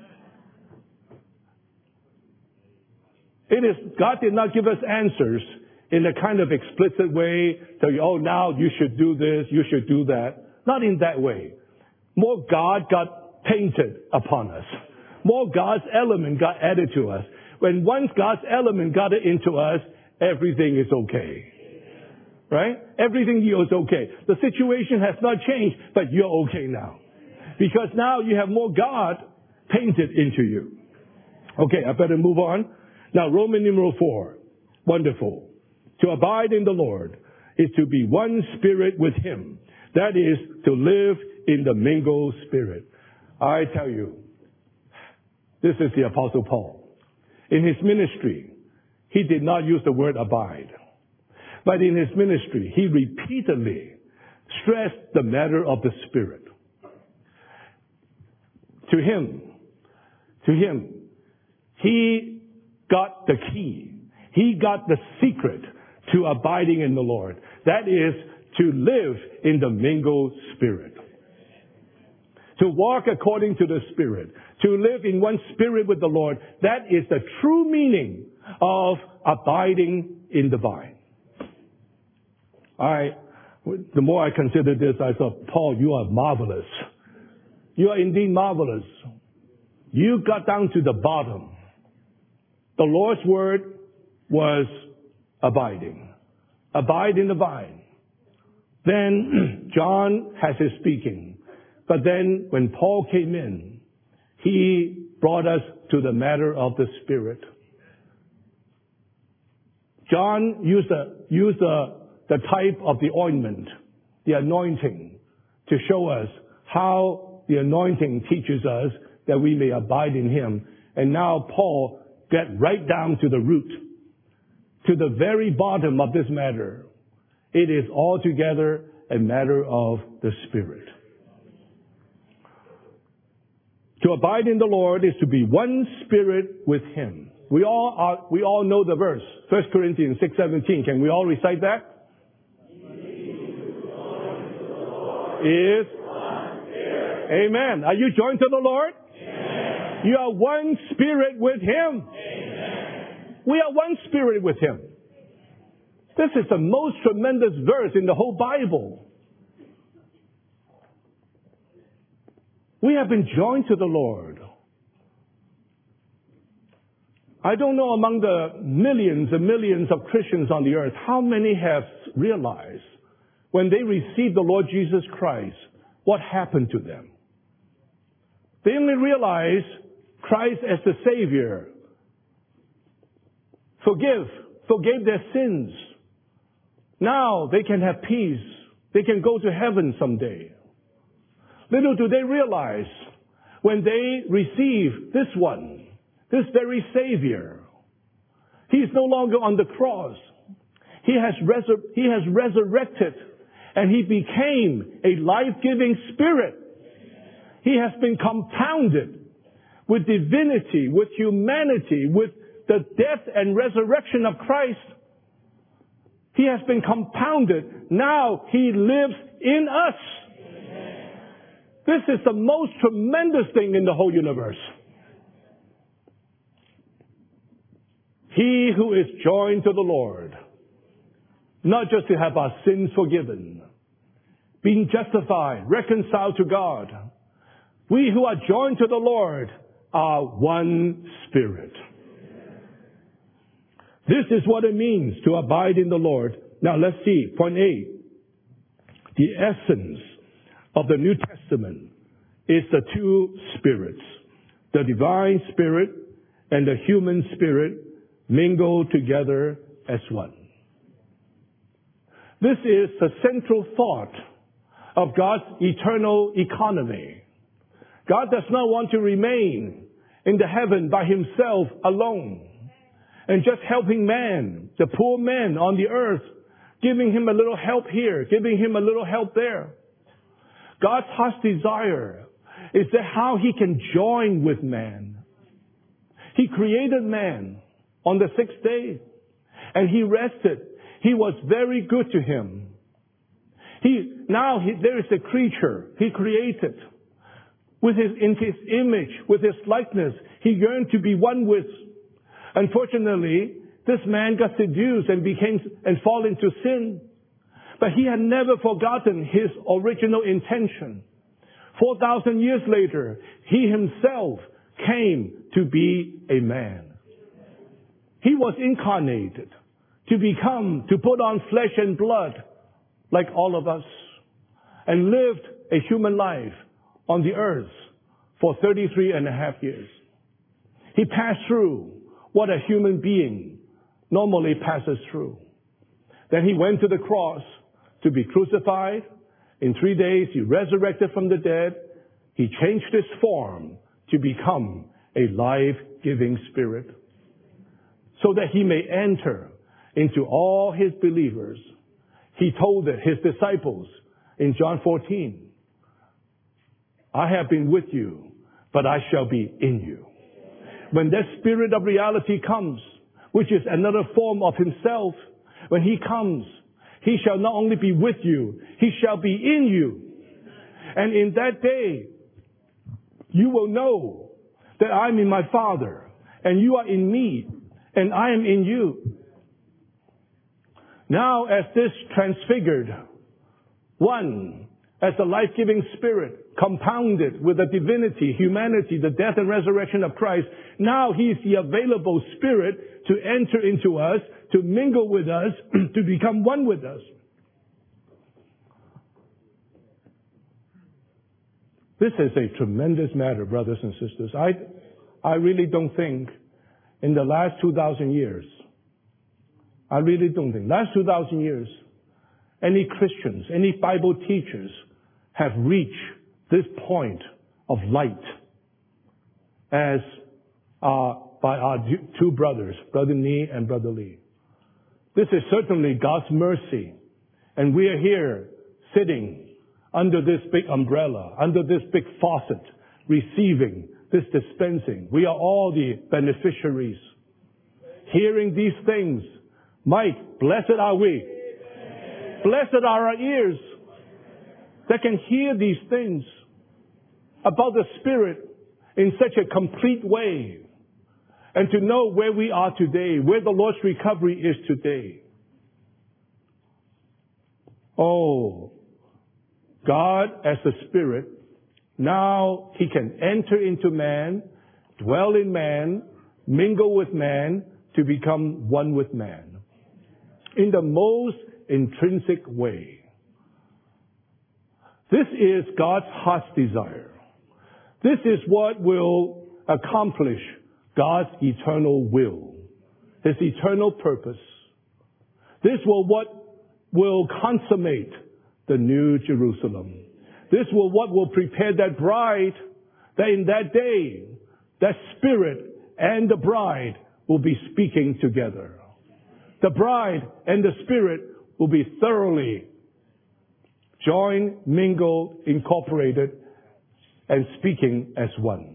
God did not give us answers in a kind of explicit way, tell you, now you should do this, you should do that. Not in that way. More God got painted upon us. More God's element got added to us. When once God's element got it into us, everything is okay. Right? Everything is okay. The situation has not changed, but you're okay now. Because now you have more God painted into you. Okay, I better move on. Now, Roman numeral 4. Wonderful. To abide in the Lord is to be one spirit with Him. That is to live in the mingled spirit. I tell you, this is the Apostle Paul. In his ministry, he did not use the word abide. But in his ministry, he repeatedly stressed the matter of the Spirit. To him, he got the key. He got the secret to abiding in the Lord. That is to live in the mingled spirit. To walk according to the Spirit. To live in one spirit with the Lord. That is the true meaning of abiding in the vine. The more I considered this, I thought, Paul, you are marvelous. You are indeed marvelous. You got down to the bottom. The Lord's word was abiding. Abide in the vine. Then John has his speaking. But then when Paul came in, he brought us to the matter of the Spirit. John used the type of the ointment, the anointing, to show us how the anointing teaches us that we may abide in Him. And now Paul get right down to the root, to the very bottom of this matter. It is altogether a matter of the Spirit. To abide in the Lord is to be one spirit with Him. We all know the verse, 1 Corinthians 6:17. Can we all recite that? Is Amen. Are you joined to the Lord? Amen. You are one spirit with Him. Amen. We are one spirit with Him. This is the most tremendous verse in the whole Bible. We have been joined to the Lord. I don't know among the millions and millions of Christians on the earth, how many have realized when they received the Lord Jesus Christ, what happened to them. They only realize Christ as the Savior. Forgave their sins. Now they can have peace. They can go to heaven someday. Little do they realize when they receive this one, this very Savior, He is no longer on the cross. He has resurrected and He became a life-giving Spirit. He has been compounded with divinity, with humanity, with the death and resurrection of Christ. He has been compounded. Now He lives in us. This is the most tremendous thing in the whole universe. He who is joined to the Lord, not just to have our sins forgiven, being justified, reconciled to God. We who are joined to the Lord are one spirit. This is what it means to abide in the Lord. Now let's see, point A. The essence of the New Testament is the two spirits. The divine spirit and the human spirit mingle together as one. This is the central thought of God's eternal economy. God does not want to remain in the heaven by Himself alone and just helping man, the poor man on the earth, giving him a little help here, giving him a little help there. God's heart's desire is that how He can join with man. He created man on the sixth day and He rested. He was very good to him. There is a creature He created in His image, with His likeness. He yearned to be one with. Unfortunately, this man got seduced and fall into sin. But He had never forgotten His original intention. 4,000 years later, He Himself came to be a man. He was incarnated to put on flesh and blood like all of us, and lived a human life on the earth for 33 and a half years. He passed through what a human being normally passes through. Then He went to the cross to be crucified. In 3 days, He resurrected from the dead. He changed His form to become a life-giving Spirit so that He may enter into all His believers. He told His disciples in John 14, I have been with you, but I shall be in you. When that Spirit of reality comes, which is another form of Himself, when He comes, He shall not only be with you, He shall be in you. And in that day, you will know that I'm in my Father, and you are in me, and I am in you. Now, as this transfigured one, as the life-giving Spirit, compounded with the divinity, humanity, the death and resurrection of Christ, now He's the available Spirit to enter into us, to mingle with us, to become one with us. This is a tremendous matter, brothers and sisters. I really don't think in the last 2,000 years, last 2,000 years, any Christians, any Bible teachers have reached this point of light as by our two brothers, Brother Nee and Brother Lee. This is certainly God's mercy. And we are here sitting under this big umbrella, under this big faucet, receiving this dispensing. We are all the beneficiaries. Hearing these things. Mike, blessed are we. Blessed are our ears that can hear these things about the Spirit in such a complete way. And to know where we are today, where the Lord's recovery is today. Oh, God as the Spirit, now He can enter into man, dwell in man, mingle with man, to become one with man. In the most intrinsic way. This is God's heart's desire. This is what will accomplish God's eternal will, His eternal purpose. This what will consummate the New Jerusalem. This what will prepare that bride, that in that day, that Spirit and the bride will be speaking together. The bride and the Spirit will be thoroughly joined, mingled, incorporated, and speaking as one.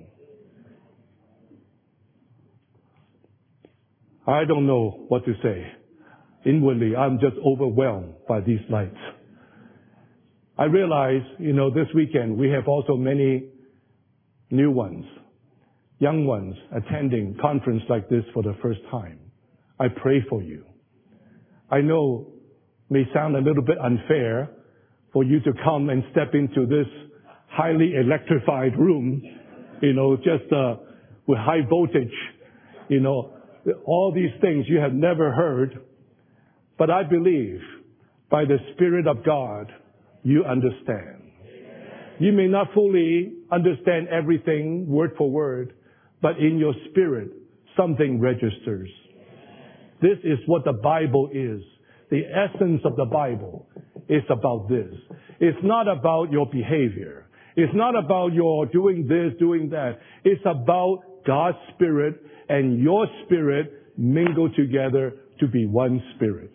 I don't know what to say. Inwardly, I'm just overwhelmed by these lights. I realize, this weekend we have also many new ones, young ones attending conference like this for the first time. I pray for you. I know it may sound a little bit unfair for you to come and step into this highly electrified room, just with high voltage, all these things you have never heard. But I believe by the Spirit of God, you understand. You may not fully understand everything word for word, but in your spirit, something registers. This is what the Bible is. The essence of the Bible is about this. It's not about your behavior. It's not about your doing this, doing that. It's about God's Spirit and your spirit mingle together to be one spirit.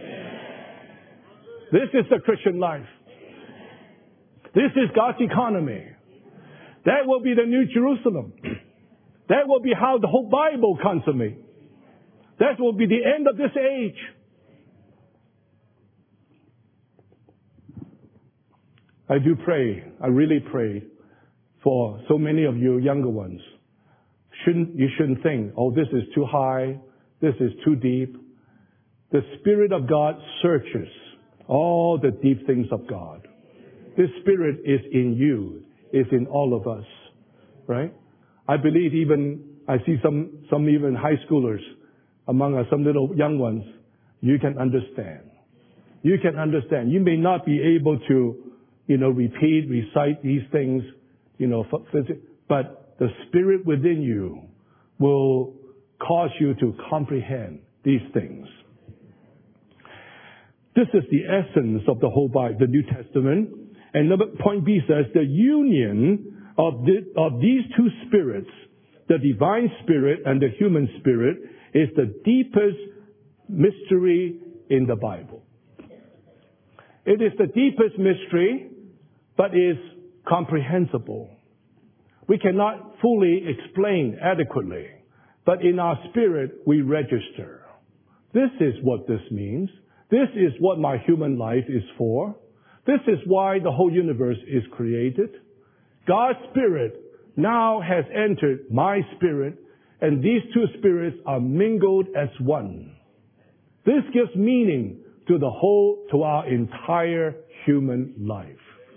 This is the Christian life. This is God's economy. That will be the New Jerusalem. That will be how the whole Bible consummates. That will be the end of this age. I do pray, I really pray for so many of you younger ones. You shouldn't think, this is too high, this is too deep. The Spirit of God searches all the deep things of God. This Spirit is in you, is in all of us, right? I believe I see some even high schoolers among us, some little young ones. You can understand. You can understand. You may not be able to, recite these things, but the Spirit within you will cause you to comprehend these things. This is the essence of the whole Bible, the New Testament. And point B says the union of these two spirits, the divine spirit and the human spirit, is the deepest mystery in the Bible. It is the deepest mystery, but is comprehensible. We cannot fully explain adequately, but in our spirit we register. This is what this means. This is what my human life is for. This is why the whole universe is created. God's spirit now has entered my spirit, and these two spirits are mingled as one. This gives meaning to our entire human life.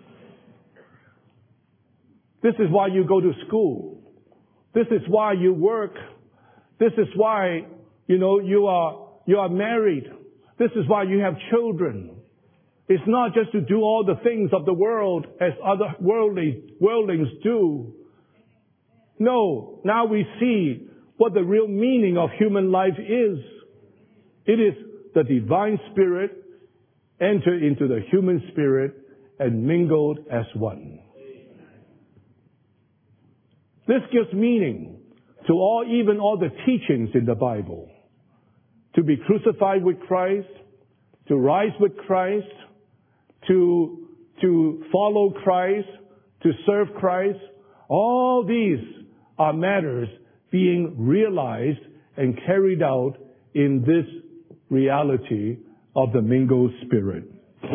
This is why you go to school. This is why you work. This is why, you are married. This is why you have children. It's not just to do all the things of the world as other worldlings do. No, now we see what the real meaning of human life is. It is the divine spirit entered into the human spirit and mingled as one. This gives meaning to even all the teachings in the Bible. To be crucified with Christ, to rise with Christ, to follow Christ, to serve Christ. All these are matters being realized and carried out in this reality of the mingled spirit.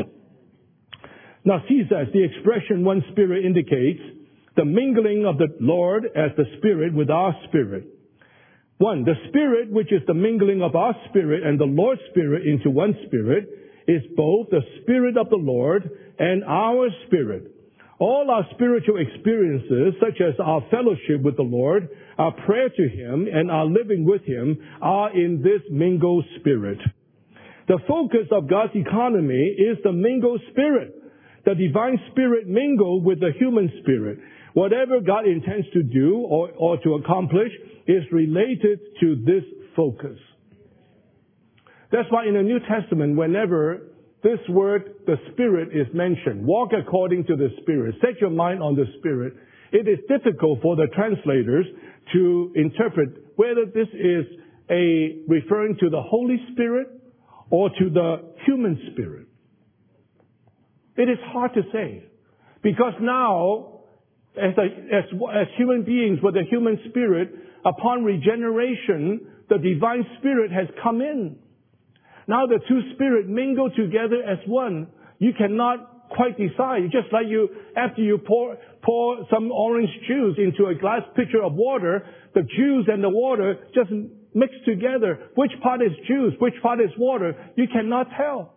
Now, see that the expression one spirit indicates the mingling of the Lord as the Spirit with our spirit. One, the Spirit, which is the mingling of our spirit and the Lord's Spirit into one spirit, is both the Spirit of the Lord and our spirit. All our spiritual experiences, such as our fellowship with the Lord, our prayer to Him, and our living with Him, are in this mingled spirit. The focus of God's economy is the mingled spirit. The divine spirit mingled with the human spirit. Whatever God intends to do or to accomplish is related to this focus. That's why in the New Testament, whenever this word, the Spirit, is mentioned, walk according to the Spirit, set your mind on the Spirit, it is difficult for the translators to interpret whether this is referring to the Holy Spirit or to the human spirit. It is hard to say. Because now, as human beings with a human spirit, upon regeneration, the divine spirit has come in. Now the two spirits mingle together as one. You cannot quite decide. Just like after you pour some orange juice into a glass pitcher of water, the juice and the water just mix together. Which part is juice? Which part is water? You cannot tell.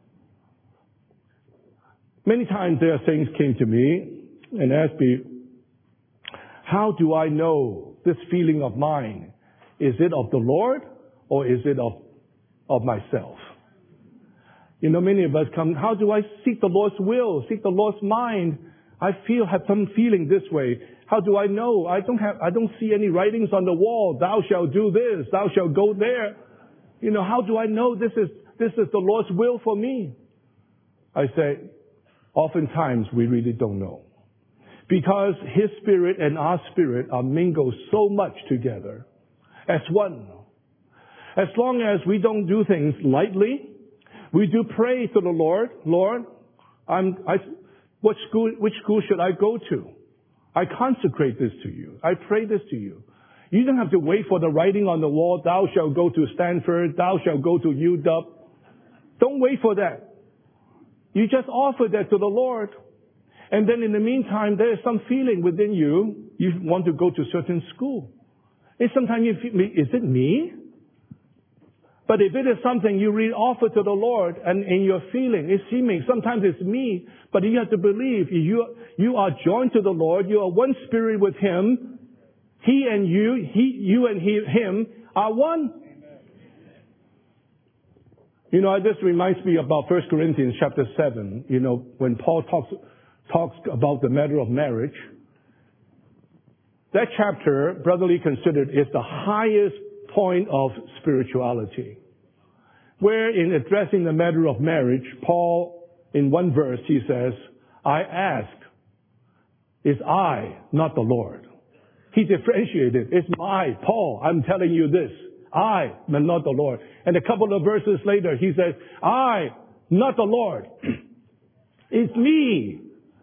Many times there are things came to me and asked me, how do I know this feeling of mine? Is it of the Lord or is it of myself? Many of us come, how do I seek the Lord's will, seek the Lord's mind? I have some feeling this way. How do I know? I don't see any writings on the wall. Thou shalt do this, thou shalt go there. How do I know this is the Lord's will for me? I say, oftentimes we really don't know. Because His Spirit and our spirit are mingled so much together as one. As long as we don't do things lightly, we do pray to the Lord. Lord, which school should I go to? I consecrate this to you. I pray this to you. You don't have to wait for the writing on the wall, thou shalt go to Stanford, thou shalt go to UW. Don't wait for that. You just offer that to the Lord. And then in the meantime, there is some feeling within you. You want to go to certain school. And sometimes you feel, is it me? But if it is something you really offer to the Lord, and in your feeling, it's seeming, sometimes it's me, but you have to believe you are joined to the Lord. You are one spirit with Him. He and you and Him are one. This reminds me about 1 Corinthians chapter 7, when Paul talks about the matter of marriage. That chapter, brotherly considered, is the highest point of spirituality. Where in addressing the matter of marriage, Paul, in one verse, he says, I ask, it's I, not the Lord. He differentiated, it's Paul, I'm telling you this. I, but not the Lord. And a couple of verses later, he says, I, not the Lord. It's me.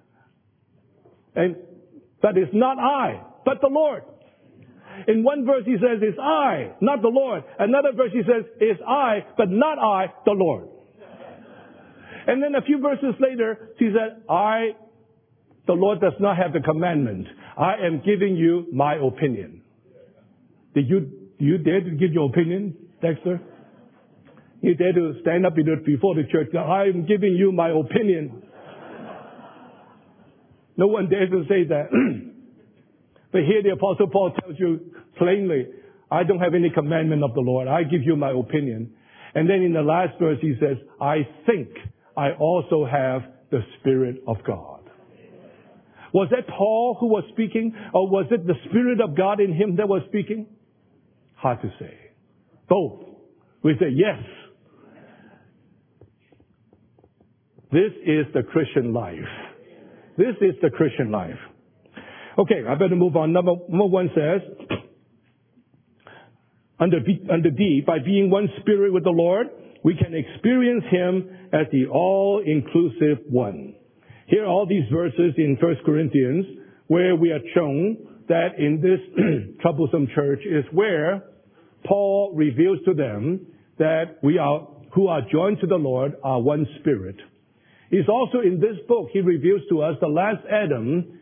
But it's not I, but the Lord. In one verse he says, it's I, not the Lord. Another verse he says, it's I, but not I, the Lord. And then a few verses later, he said, the Lord does not have the commandment. I am giving you my opinion. Did you dare to give your opinion, Dexter? You dare to stand up before the church? I am giving you my opinion. No one dares to say that. But here the Apostle Paul tells you plainly, I don't have any commandment of the Lord. I give you my opinion. And then in the last verse he says, I think I also have the Spirit of God. Was that Paul who was speaking, or was it the Spirit of God in him that was speaking? Hard to say. Both. We say yes. This is the Christian life. This is the Christian life. Okay, I better move on. Number one says, under D, by being one spirit with the Lord, we can experience Him as the all-inclusive one. Here are all these verses in 1 Corinthians where we are shown that in this troublesome church is where Paul reveals to them that we are, who are joined to the Lord, are one spirit. It's also in this book, he reveals to us the last Adam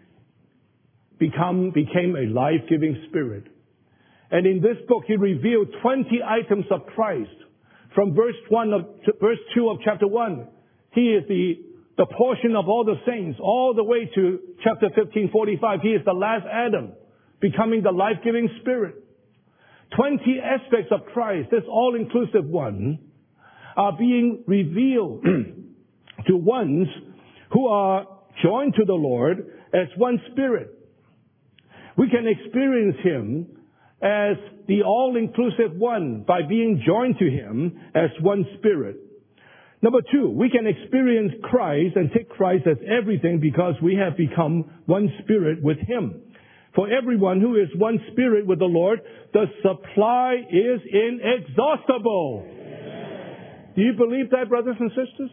became a life-giving spirit. And in this book, he revealed 20 items of Christ. From verse 2 of chapter 1, he is the portion of all the saints, all the way to chapter 15:45. He is the last Adam, becoming the life-giving spirit. 20 aspects of Christ, this all-inclusive one, are being revealed to ones who are joined to the Lord as one spirit. We can experience Him as the all-inclusive one by being joined to Him as one spirit. Number 2, we can experience Christ and take Christ as everything because we have become one spirit with Him. For everyone who is one spirit with the Lord, the supply is inexhaustible. Amen. Do you believe that, brothers and sisters?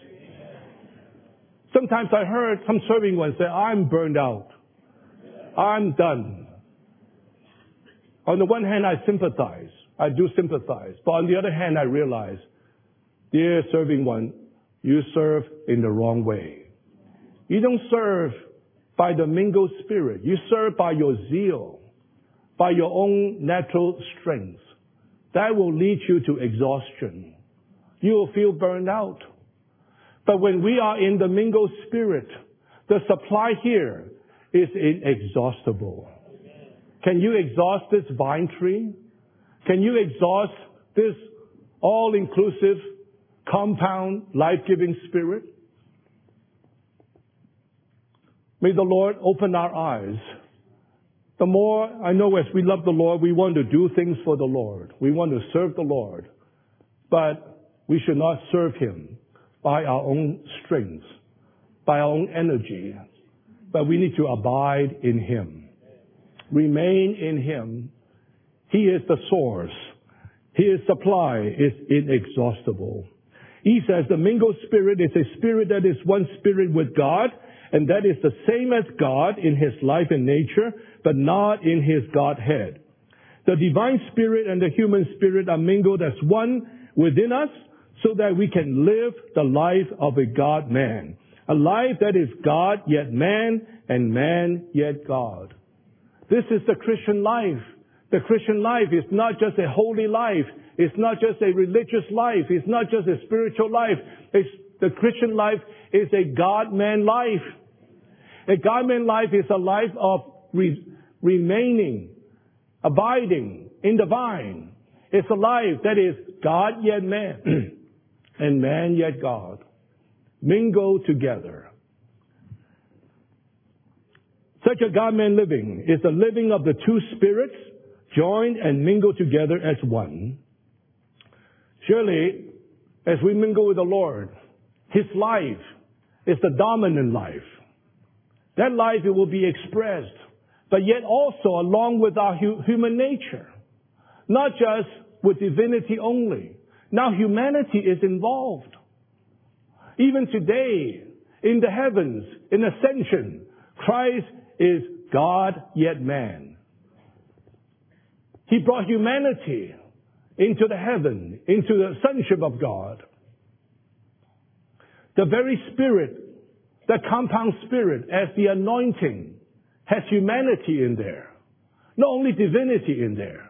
Sometimes I heard some serving ones say, I'm burned out. I'm done. On the one hand, I sympathize. I do sympathize. But on the other hand, I realize, dear serving one, you serve in the wrong way. You don't serve by the mingled spirit. You serve by your zeal, by your own natural strength. That will lead you to exhaustion. You will feel burned out. But when we are in the mingled spirit, the supply here is inexhaustible. Can you exhaust this vine tree? Can you exhaust this all-inclusive, compound, life-giving spirit? May the Lord open our eyes. The more, I know as we love the Lord, we want to do things for the Lord. We want to serve the Lord. But we should not serve Him by our own strength, by our own energy. But we need to abide in Him. Remain in Him. He is the source. His supply is inexhaustible. He says the mingled spirit is a spirit that is one spirit with God, and that is the same as God in His life and nature, but not in His Godhead. The divine spirit and the human spirit are mingled as one within us so that we can live the life of a God-man. A life that is God yet man, and man yet God. This is the Christian life. The Christian life is not just a holy life. It's not just a religious life. It's not just a spiritual life. The Christian life is a God-man life. A God-man life is a life of remaining, abiding in the vine. It's a life that is God yet man, and man yet God. Mingle together. 2 Such a God-man living is the living of the two spirits joined and mingled together as one. Surely, as we mingle with the Lord, His life is the dominant life. That life, it will be expressed, but yet also along with our human nature. Not just with divinity only. Now humanity is involved. Even today, in the heavens, in ascension, Christ is God yet man. He brought humanity into the heaven, into the sonship of God. The very Spirit, the compound Spirit, as the anointing, has humanity in there. Not only divinity in there.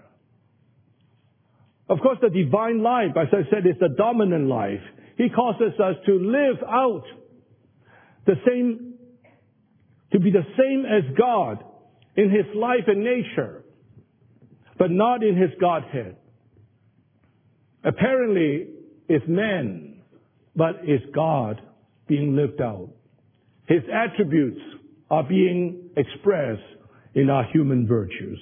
Of course, the divine life, as I said, is the dominant life. He causes us to live out the same, to be the same as God in His life and nature, but not in His Godhead. Apparently, it's man, but it's God being lived out. His attributes are being expressed in our human virtues.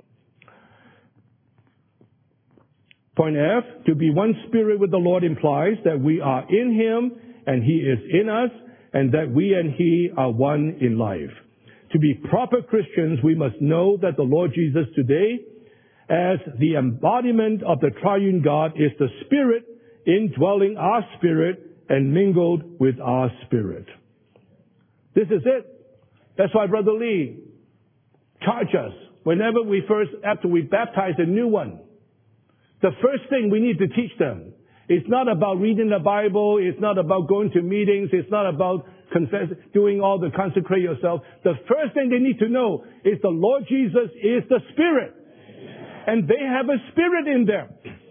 Point F, to be one spirit with the Lord implies that we are in Him and He is in us, and that we and He are one in life. To be proper Christians, we must know that the Lord Jesus today, as the embodiment of the triune God, is the Spirit indwelling our spirit and mingled with our spirit. This is it. That's why Brother Lee charged us whenever after we baptize a new one. The first thing we need to teach them is not about reading the Bible, it's not about going to meetings, it's not about doing all the consecrate yourself. The first thing they need to know is the Lord Jesus is the Spirit. And they have a Spirit in them.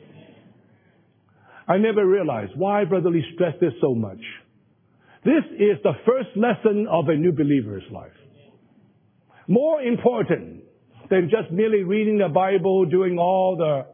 I never realized why Brother Lee stressed this so much. This is the first lesson of a new believer's life. More important than just merely reading the Bible, doing all the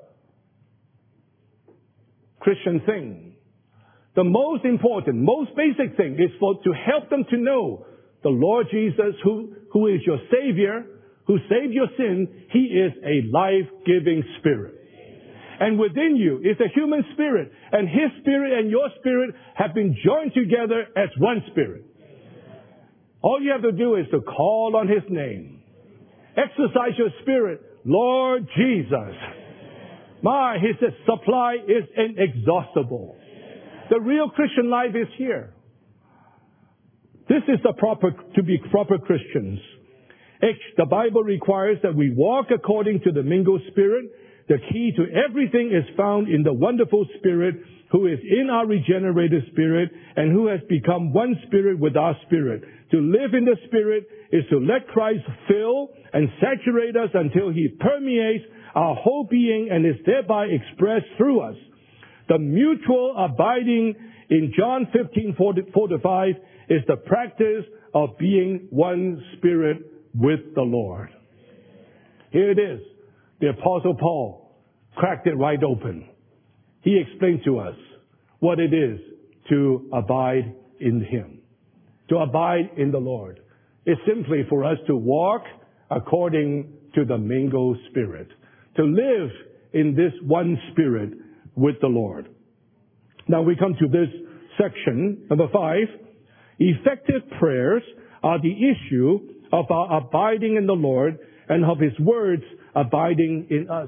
Christian thing. The most important, most basic thing is to help them to know the Lord Jesus, who is your Savior, who saved your sin. He is a life-giving Spirit. And within you is a human spirit, and His Spirit and your spirit have been joined together as one Spirit. All you have to do is to call on His name. Exercise your spirit, Lord Jesus. His supply is inexhaustible. The real Christian life is here. This is to be proper Christians. The Bible requires that we walk according to the mingled Spirit. The key to everything is found in the wonderful Spirit who is in our regenerated spirit and who has become one Spirit with our spirit. To live in the Spirit is to let Christ fill and saturate us until He permeates our whole being and is thereby expressed through us. The mutual abiding in John 15:4-5 is the practice of being one Spirit with the Lord. Here it is. The Apostle Paul cracked it right open. He explained to us what it is to abide in Him. To abide in the Lord. It's simply for us to walk according to the mingled Spirit. To live in this one Spirit with the Lord. Now we come to this section, number 5. Effective prayers are the issue of our abiding in the Lord and of His words abiding in us.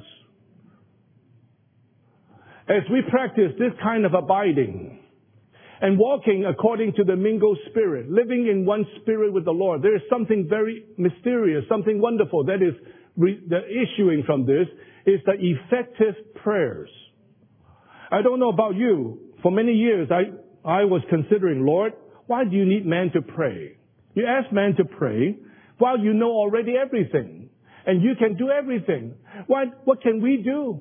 As we practice this kind of abiding and walking according to the mingled Spirit, living in one Spirit with the Lord, there is something very mysterious, something wonderful that is the issuing from this is the effective prayers. I don't know about you. For many years, I was considering, Lord, why do you need man to pray? You ask man to pray while you know already everything. And you can do everything. What can we do?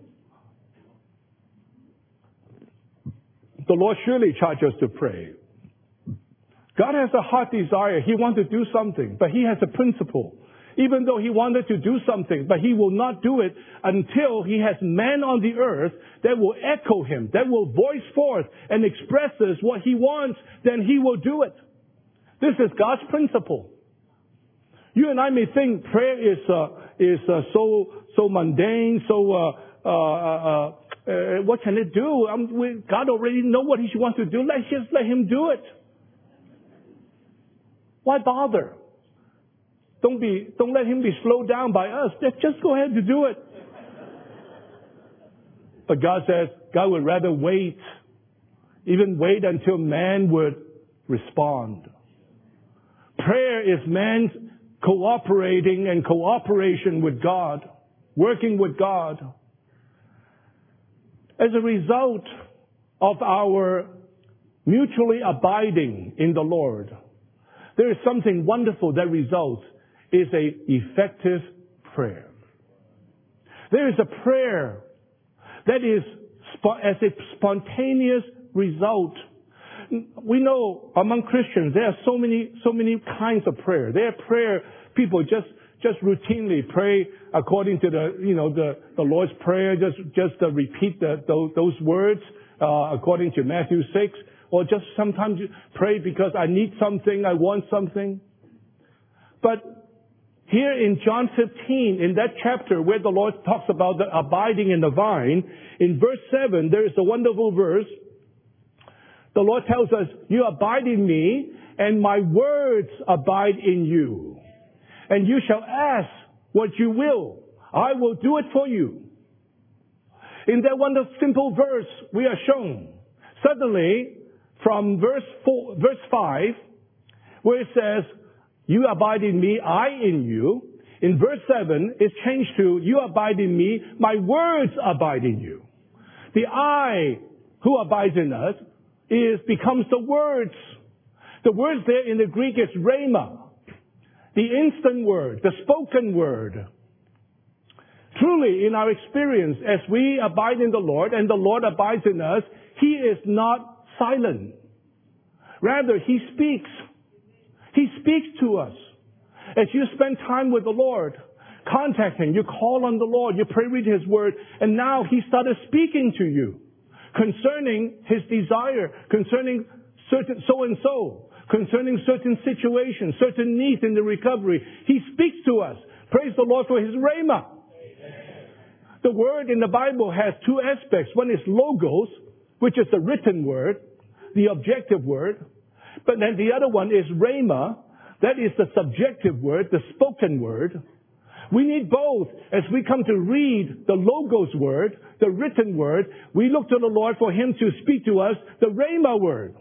The Lord surely charges us to pray. God has a heart desire. He wants to do something, but He has a principle. Even though He wanted to do something, but He will not do it until He has man on the earth that will echo Him, that will voice forth and expresses what He wants, then He will do it. This is God's principle. You and I may think prayer is so mundane, what can it do? God already knows what He wants to do. Let's just let Him do it. Why bother? Don't let Him be slowed down by us. Just go ahead to do it. But God says, God would rather wait, even wait until man would respond. Prayer is man's cooperating and cooperation with God, working with God. As a result of our mutually abiding in the Lord, there is something wonderful that results is a effective prayer. There is a prayer that is as a spontaneous result. We know among Christians there are so many kinds of prayer. There are prayer people just routinely pray according to the Lord's Prayer, just repeat those words according to Matthew 6, or just sometimes pray because I need something, I want something. But here in John 15, in that chapter where the Lord talks about the abiding in the vine, in verse 7, there is a wonderful verse. The Lord tells us, you abide in me, and my words abide in you. And you shall ask what you will. I will do it for you. In that wonderful simple verse, we are shown. Suddenly, from verse 5, where it says, you abide in me, I in you. In verse 7, it's changed to, you abide in me, my words abide in you. The I who abides in us becomes the words. The words there in the Greek is rhema. The instant word, the spoken word. Truly, in our experience, as we abide in the Lord and the Lord abides in us, He is not silent. Rather, He speaks. He speaks to us. As you spend time with the Lord, contact Him, you call on the Lord, you pray, read His Word, and now He started speaking to you concerning His desire, concerning certain so-and-so, concerning certain situations, certain needs in the recovery. He speaks to us. Praise the Lord for His rhema. The word in the Bible has two aspects. One is logos, which is the written word, the objective word. But then the other one is rhema, that is the subjective word, the spoken word. We need both. As we come to read the logos word, the written word, we look to the Lord for Him to speak to us the rhema word.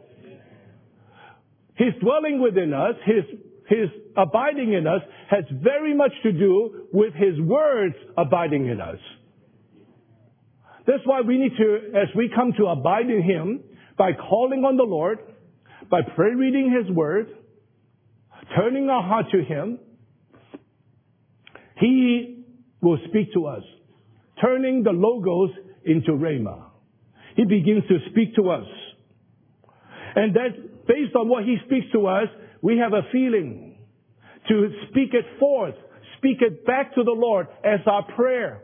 His dwelling within us, His abiding in us has very much to do with His words abiding in us. That's why we need to, as we come to abide in Him, by calling on the Lord, by reading His Word, turning our heart to Him, He will speak to us, turning the logos into rhema. He begins to speak to us. And that, based on what He speaks to us, we have a feeling to speak it forth, speak it back to the Lord as our prayer.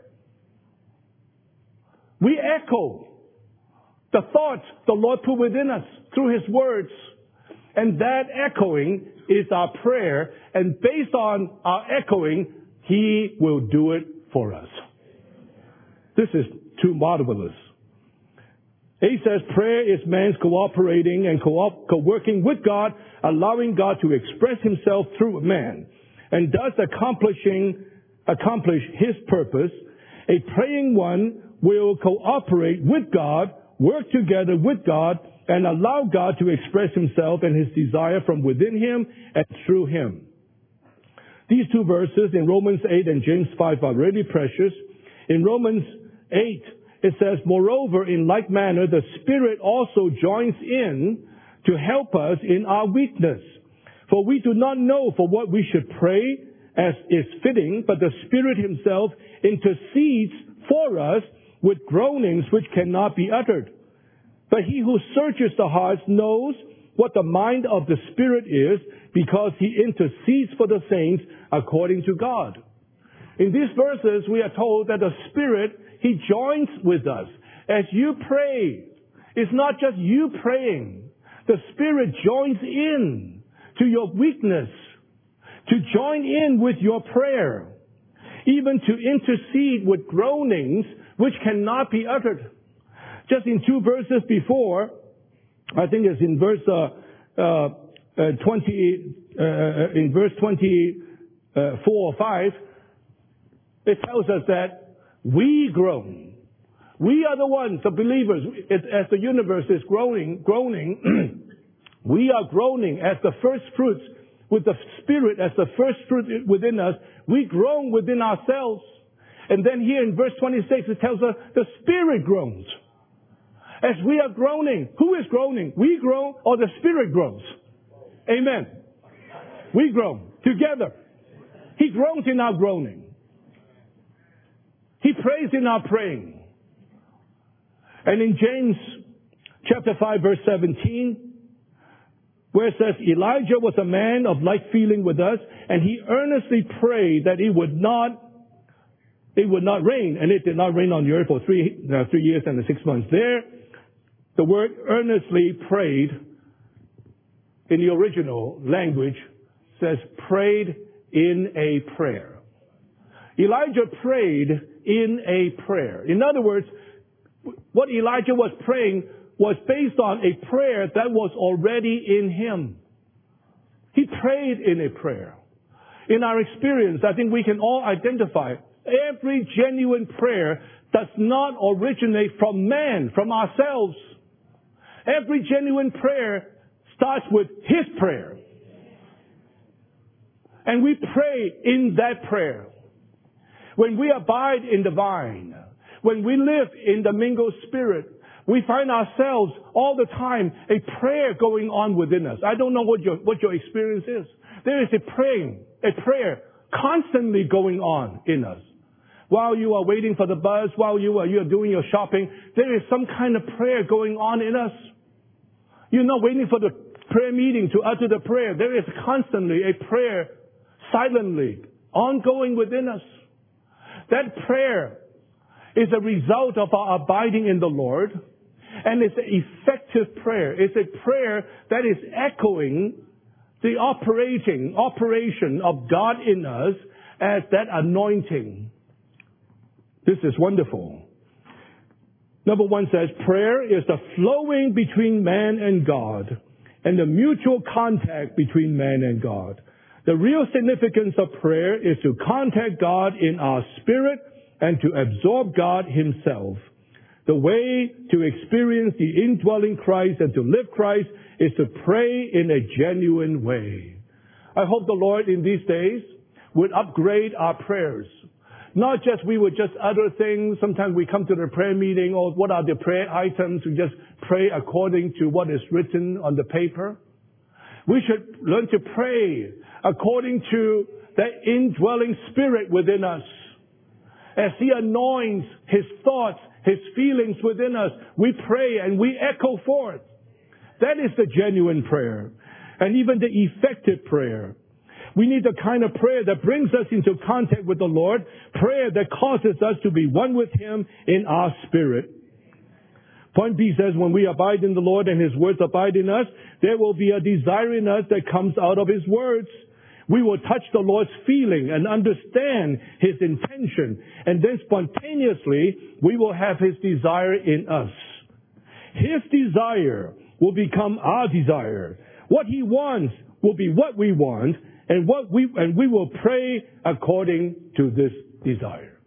We echo the thoughts the Lord put within us through His words. And that echoing is our prayer. And based on our echoing, He will do it for us. This is too marvelous. He says prayer is man's cooperating and co-working with God, allowing God to express Himself through man, and thus accomplish His purpose. A praying one will cooperate with God, work together with God, and allow God to express Himself and His desire from within him and through him. These two verses in Romans 8 and James 5 are really precious. In Romans 8, it says, moreover, in like manner, the Spirit also joins in to help us in our weakness. For we do not know for what we should pray as is fitting, but the Spirit Himself intercedes for us with groanings which cannot be uttered. But He who searches the hearts knows what the mind of the Spirit is, because He intercedes for the saints according to God. In these verses, we are told that the Spirit, He joins with us. As you pray, it's not just you praying. The Spirit joins in to your weakness, to join in with your prayer, even to intercede with groanings which cannot be uttered. Just in 2 verses before, I think it's in verse 24 or 5, it tells us that we groan. We are the ones, the believers, as the universe is groaning, we are groaning as the first fruits, with the Spirit as the first fruit within us. We groan within ourselves. And then here in verse 26, it tells us the Spirit groans. As we are groaning, who is groaning? We groan or the Spirit groans? Amen. We groan together. He groans in our groaning. He prays in our praying. And in James chapter 5 verse 17, where it says, Elijah was a man of like feeling with us, and he earnestly prayed that it would not rain. And it did not rain on the earth for 3 years and 6 months. There, the word earnestly prayed in the original language says prayed in a prayer. Elijah prayed in a prayer. In other words, what Elijah was praying was based on a prayer that was already in him. He prayed in a prayer. In our experience, I think we can all identify every genuine prayer does not originate from man, from ourselves. Every genuine prayer starts with his prayer. And we pray in that prayer. When we abide in the vine, when we live in the mingled spirit, we find ourselves all the time a prayer going on within us. I don't know what your experience is. There is a prayer constantly going on in us. While you are waiting for the bus, while you are doing your shopping, there is some kind of prayer going on in us. You're not waiting for the prayer meeting to utter the prayer. There is constantly a prayer silently ongoing within us. That prayer is a result of our abiding in the Lord, and it's an effective prayer. It's a prayer that is echoing the operation of God in us as that anointing. This is wonderful. Number 1 says, prayer is the flowing between man and God, and the mutual contact between man and God. The real significance of prayer is to contact God in our spirit and to absorb God himself. The way to experience the indwelling Christ and to live Christ is to pray in a genuine way. I hope the Lord in these days would upgrade our prayers. Not just we would just utter things. Sometimes we come to the prayer meeting, or what are the prayer items? We just pray according to what is written on the paper. We should learn to pray according to that indwelling spirit within us. As he anoints his thoughts, his feelings within us, we pray and we echo forth. That is the genuine prayer. And even the effective prayer. We need the kind of prayer that brings us into contact with the Lord. Prayer that causes us to be one with him in our spirit. Point B says, when we abide in the Lord and his words abide in us, there will be a desire in us that comes out of his words. We will touch the Lord's feeling and understand his intention. And then spontaneously, we will have his desire in us. His desire will become our desire. What he wants will be what we want, and we will pray according to this desire.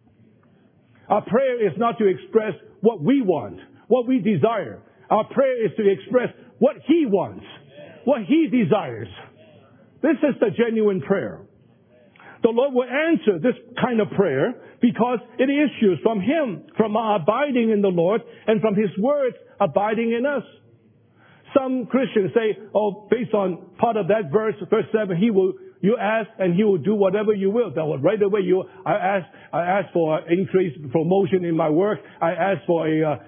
Our prayer is not to express what we want, what we desire. Our prayer is to express what he wants, what he desires. This is the genuine prayer. The Lord will answer this kind of prayer because it issues from him, from our abiding in the Lord, and from his words abiding in us. Some Christians say, based on part of that verse 7, you ask and he will do whatever you will. That was right away. I ask for increased promotion in my work. I ask for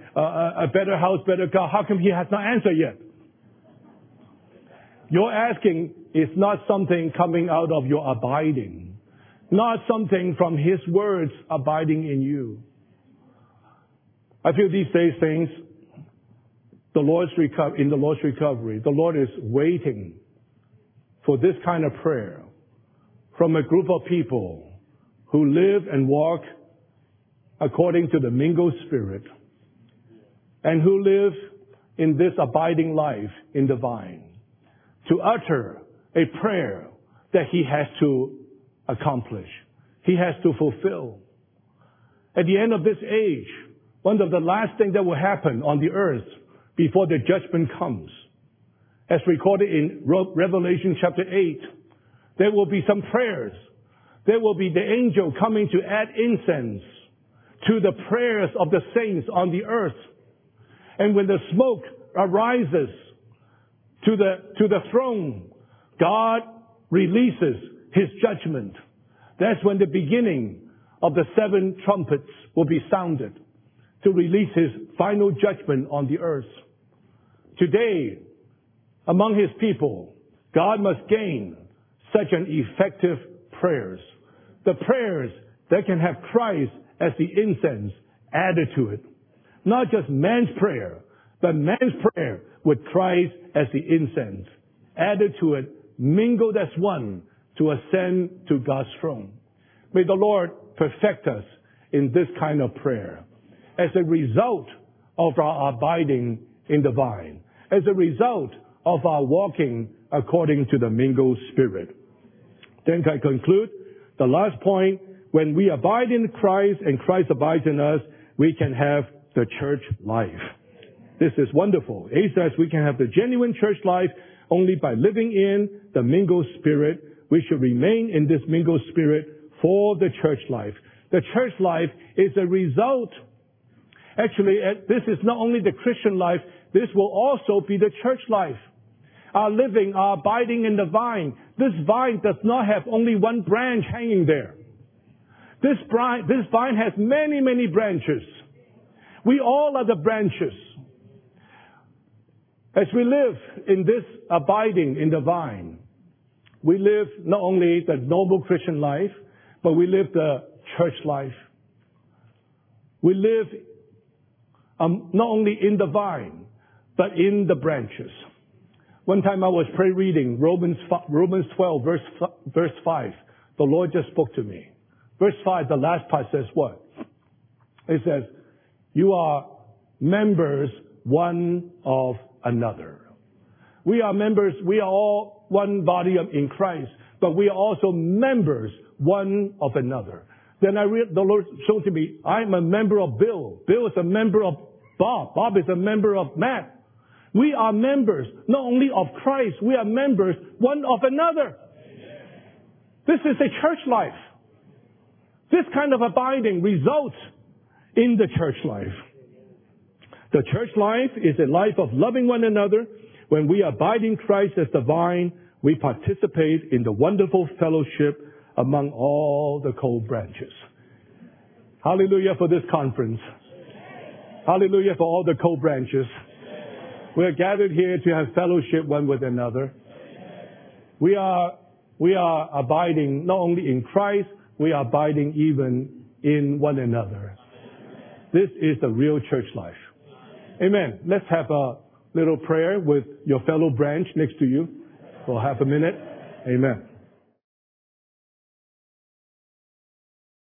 a better house, better car. How come he has not answered yet? Your asking is not something coming out of your abiding. Not something from his words abiding in you. I feel these days things, in the Lord's recovery, the Lord is waiting for this kind of prayer from a group of people who live and walk according to the mingled Spirit and who live in this abiding life in the vine, to utter a prayer that he has to accomplish, he has to fulfill. At the end of this age, one of the last things that will happen on the earth before the judgment comes, as recorded in Revelation chapter 8, there will be some prayers. There will be the angel coming to add incense to the prayers of the saints on the earth. And when the smoke arises to the throne, God releases his judgment. That's when the beginning of the 7 trumpets will be sounded to release his final judgment on the earth. Today, among his people, God must gain such an effective prayers. The prayers that can have Christ as the incense added to it. Not just man's prayer, but man's prayer with Christ as the incense added to it, mingled as one to ascend to God's throne. May the Lord perfect us in this kind of prayer as a result of our abiding in the vine, as a result of our walking according to the mingled Spirit. Then I conclude the last point. When we abide in Christ and Christ abides in us, we can have the church life. This is wonderful. He says we can have the genuine church life only by living in the mingled Spirit. We should remain in this mingled Spirit for the church life. The church life is a result. Actually, this is not only the Christian life, this will also be the church life. Our living, our abiding in the vine. This vine does not have only one branch hanging there. This vine has many, many branches. We all are the branches. As we live in this abiding in the vine, we live not only the normal Christian life, but we live the church life. We live not only in the vine, but in the branches. One time I was reading Romans 12, verse 5. The Lord just spoke to me. Verse 5, the last part says what? It says, you are members one of another. We are members, we are all one body in Christ, but we are also members one of another. Then the Lord showed to me, I'm a member of Bill. Bill is a member of Bob. Bob is a member of Matt. We are members, not only of Christ, we are members one of another. This is a church life. This kind of abiding results in the church life. The church life is a life of loving one another. When we abide in Christ as the vine, we participate in the wonderful fellowship among all the co-branches. Hallelujah for this conference. Hallelujah for all the co-branches. We're gathered here to have fellowship one with another. We are abiding not only in Christ, we are abiding even in one another. This is the real church life. Amen. Let's have a little prayer with your fellow branch next to you for half a minute. Amen.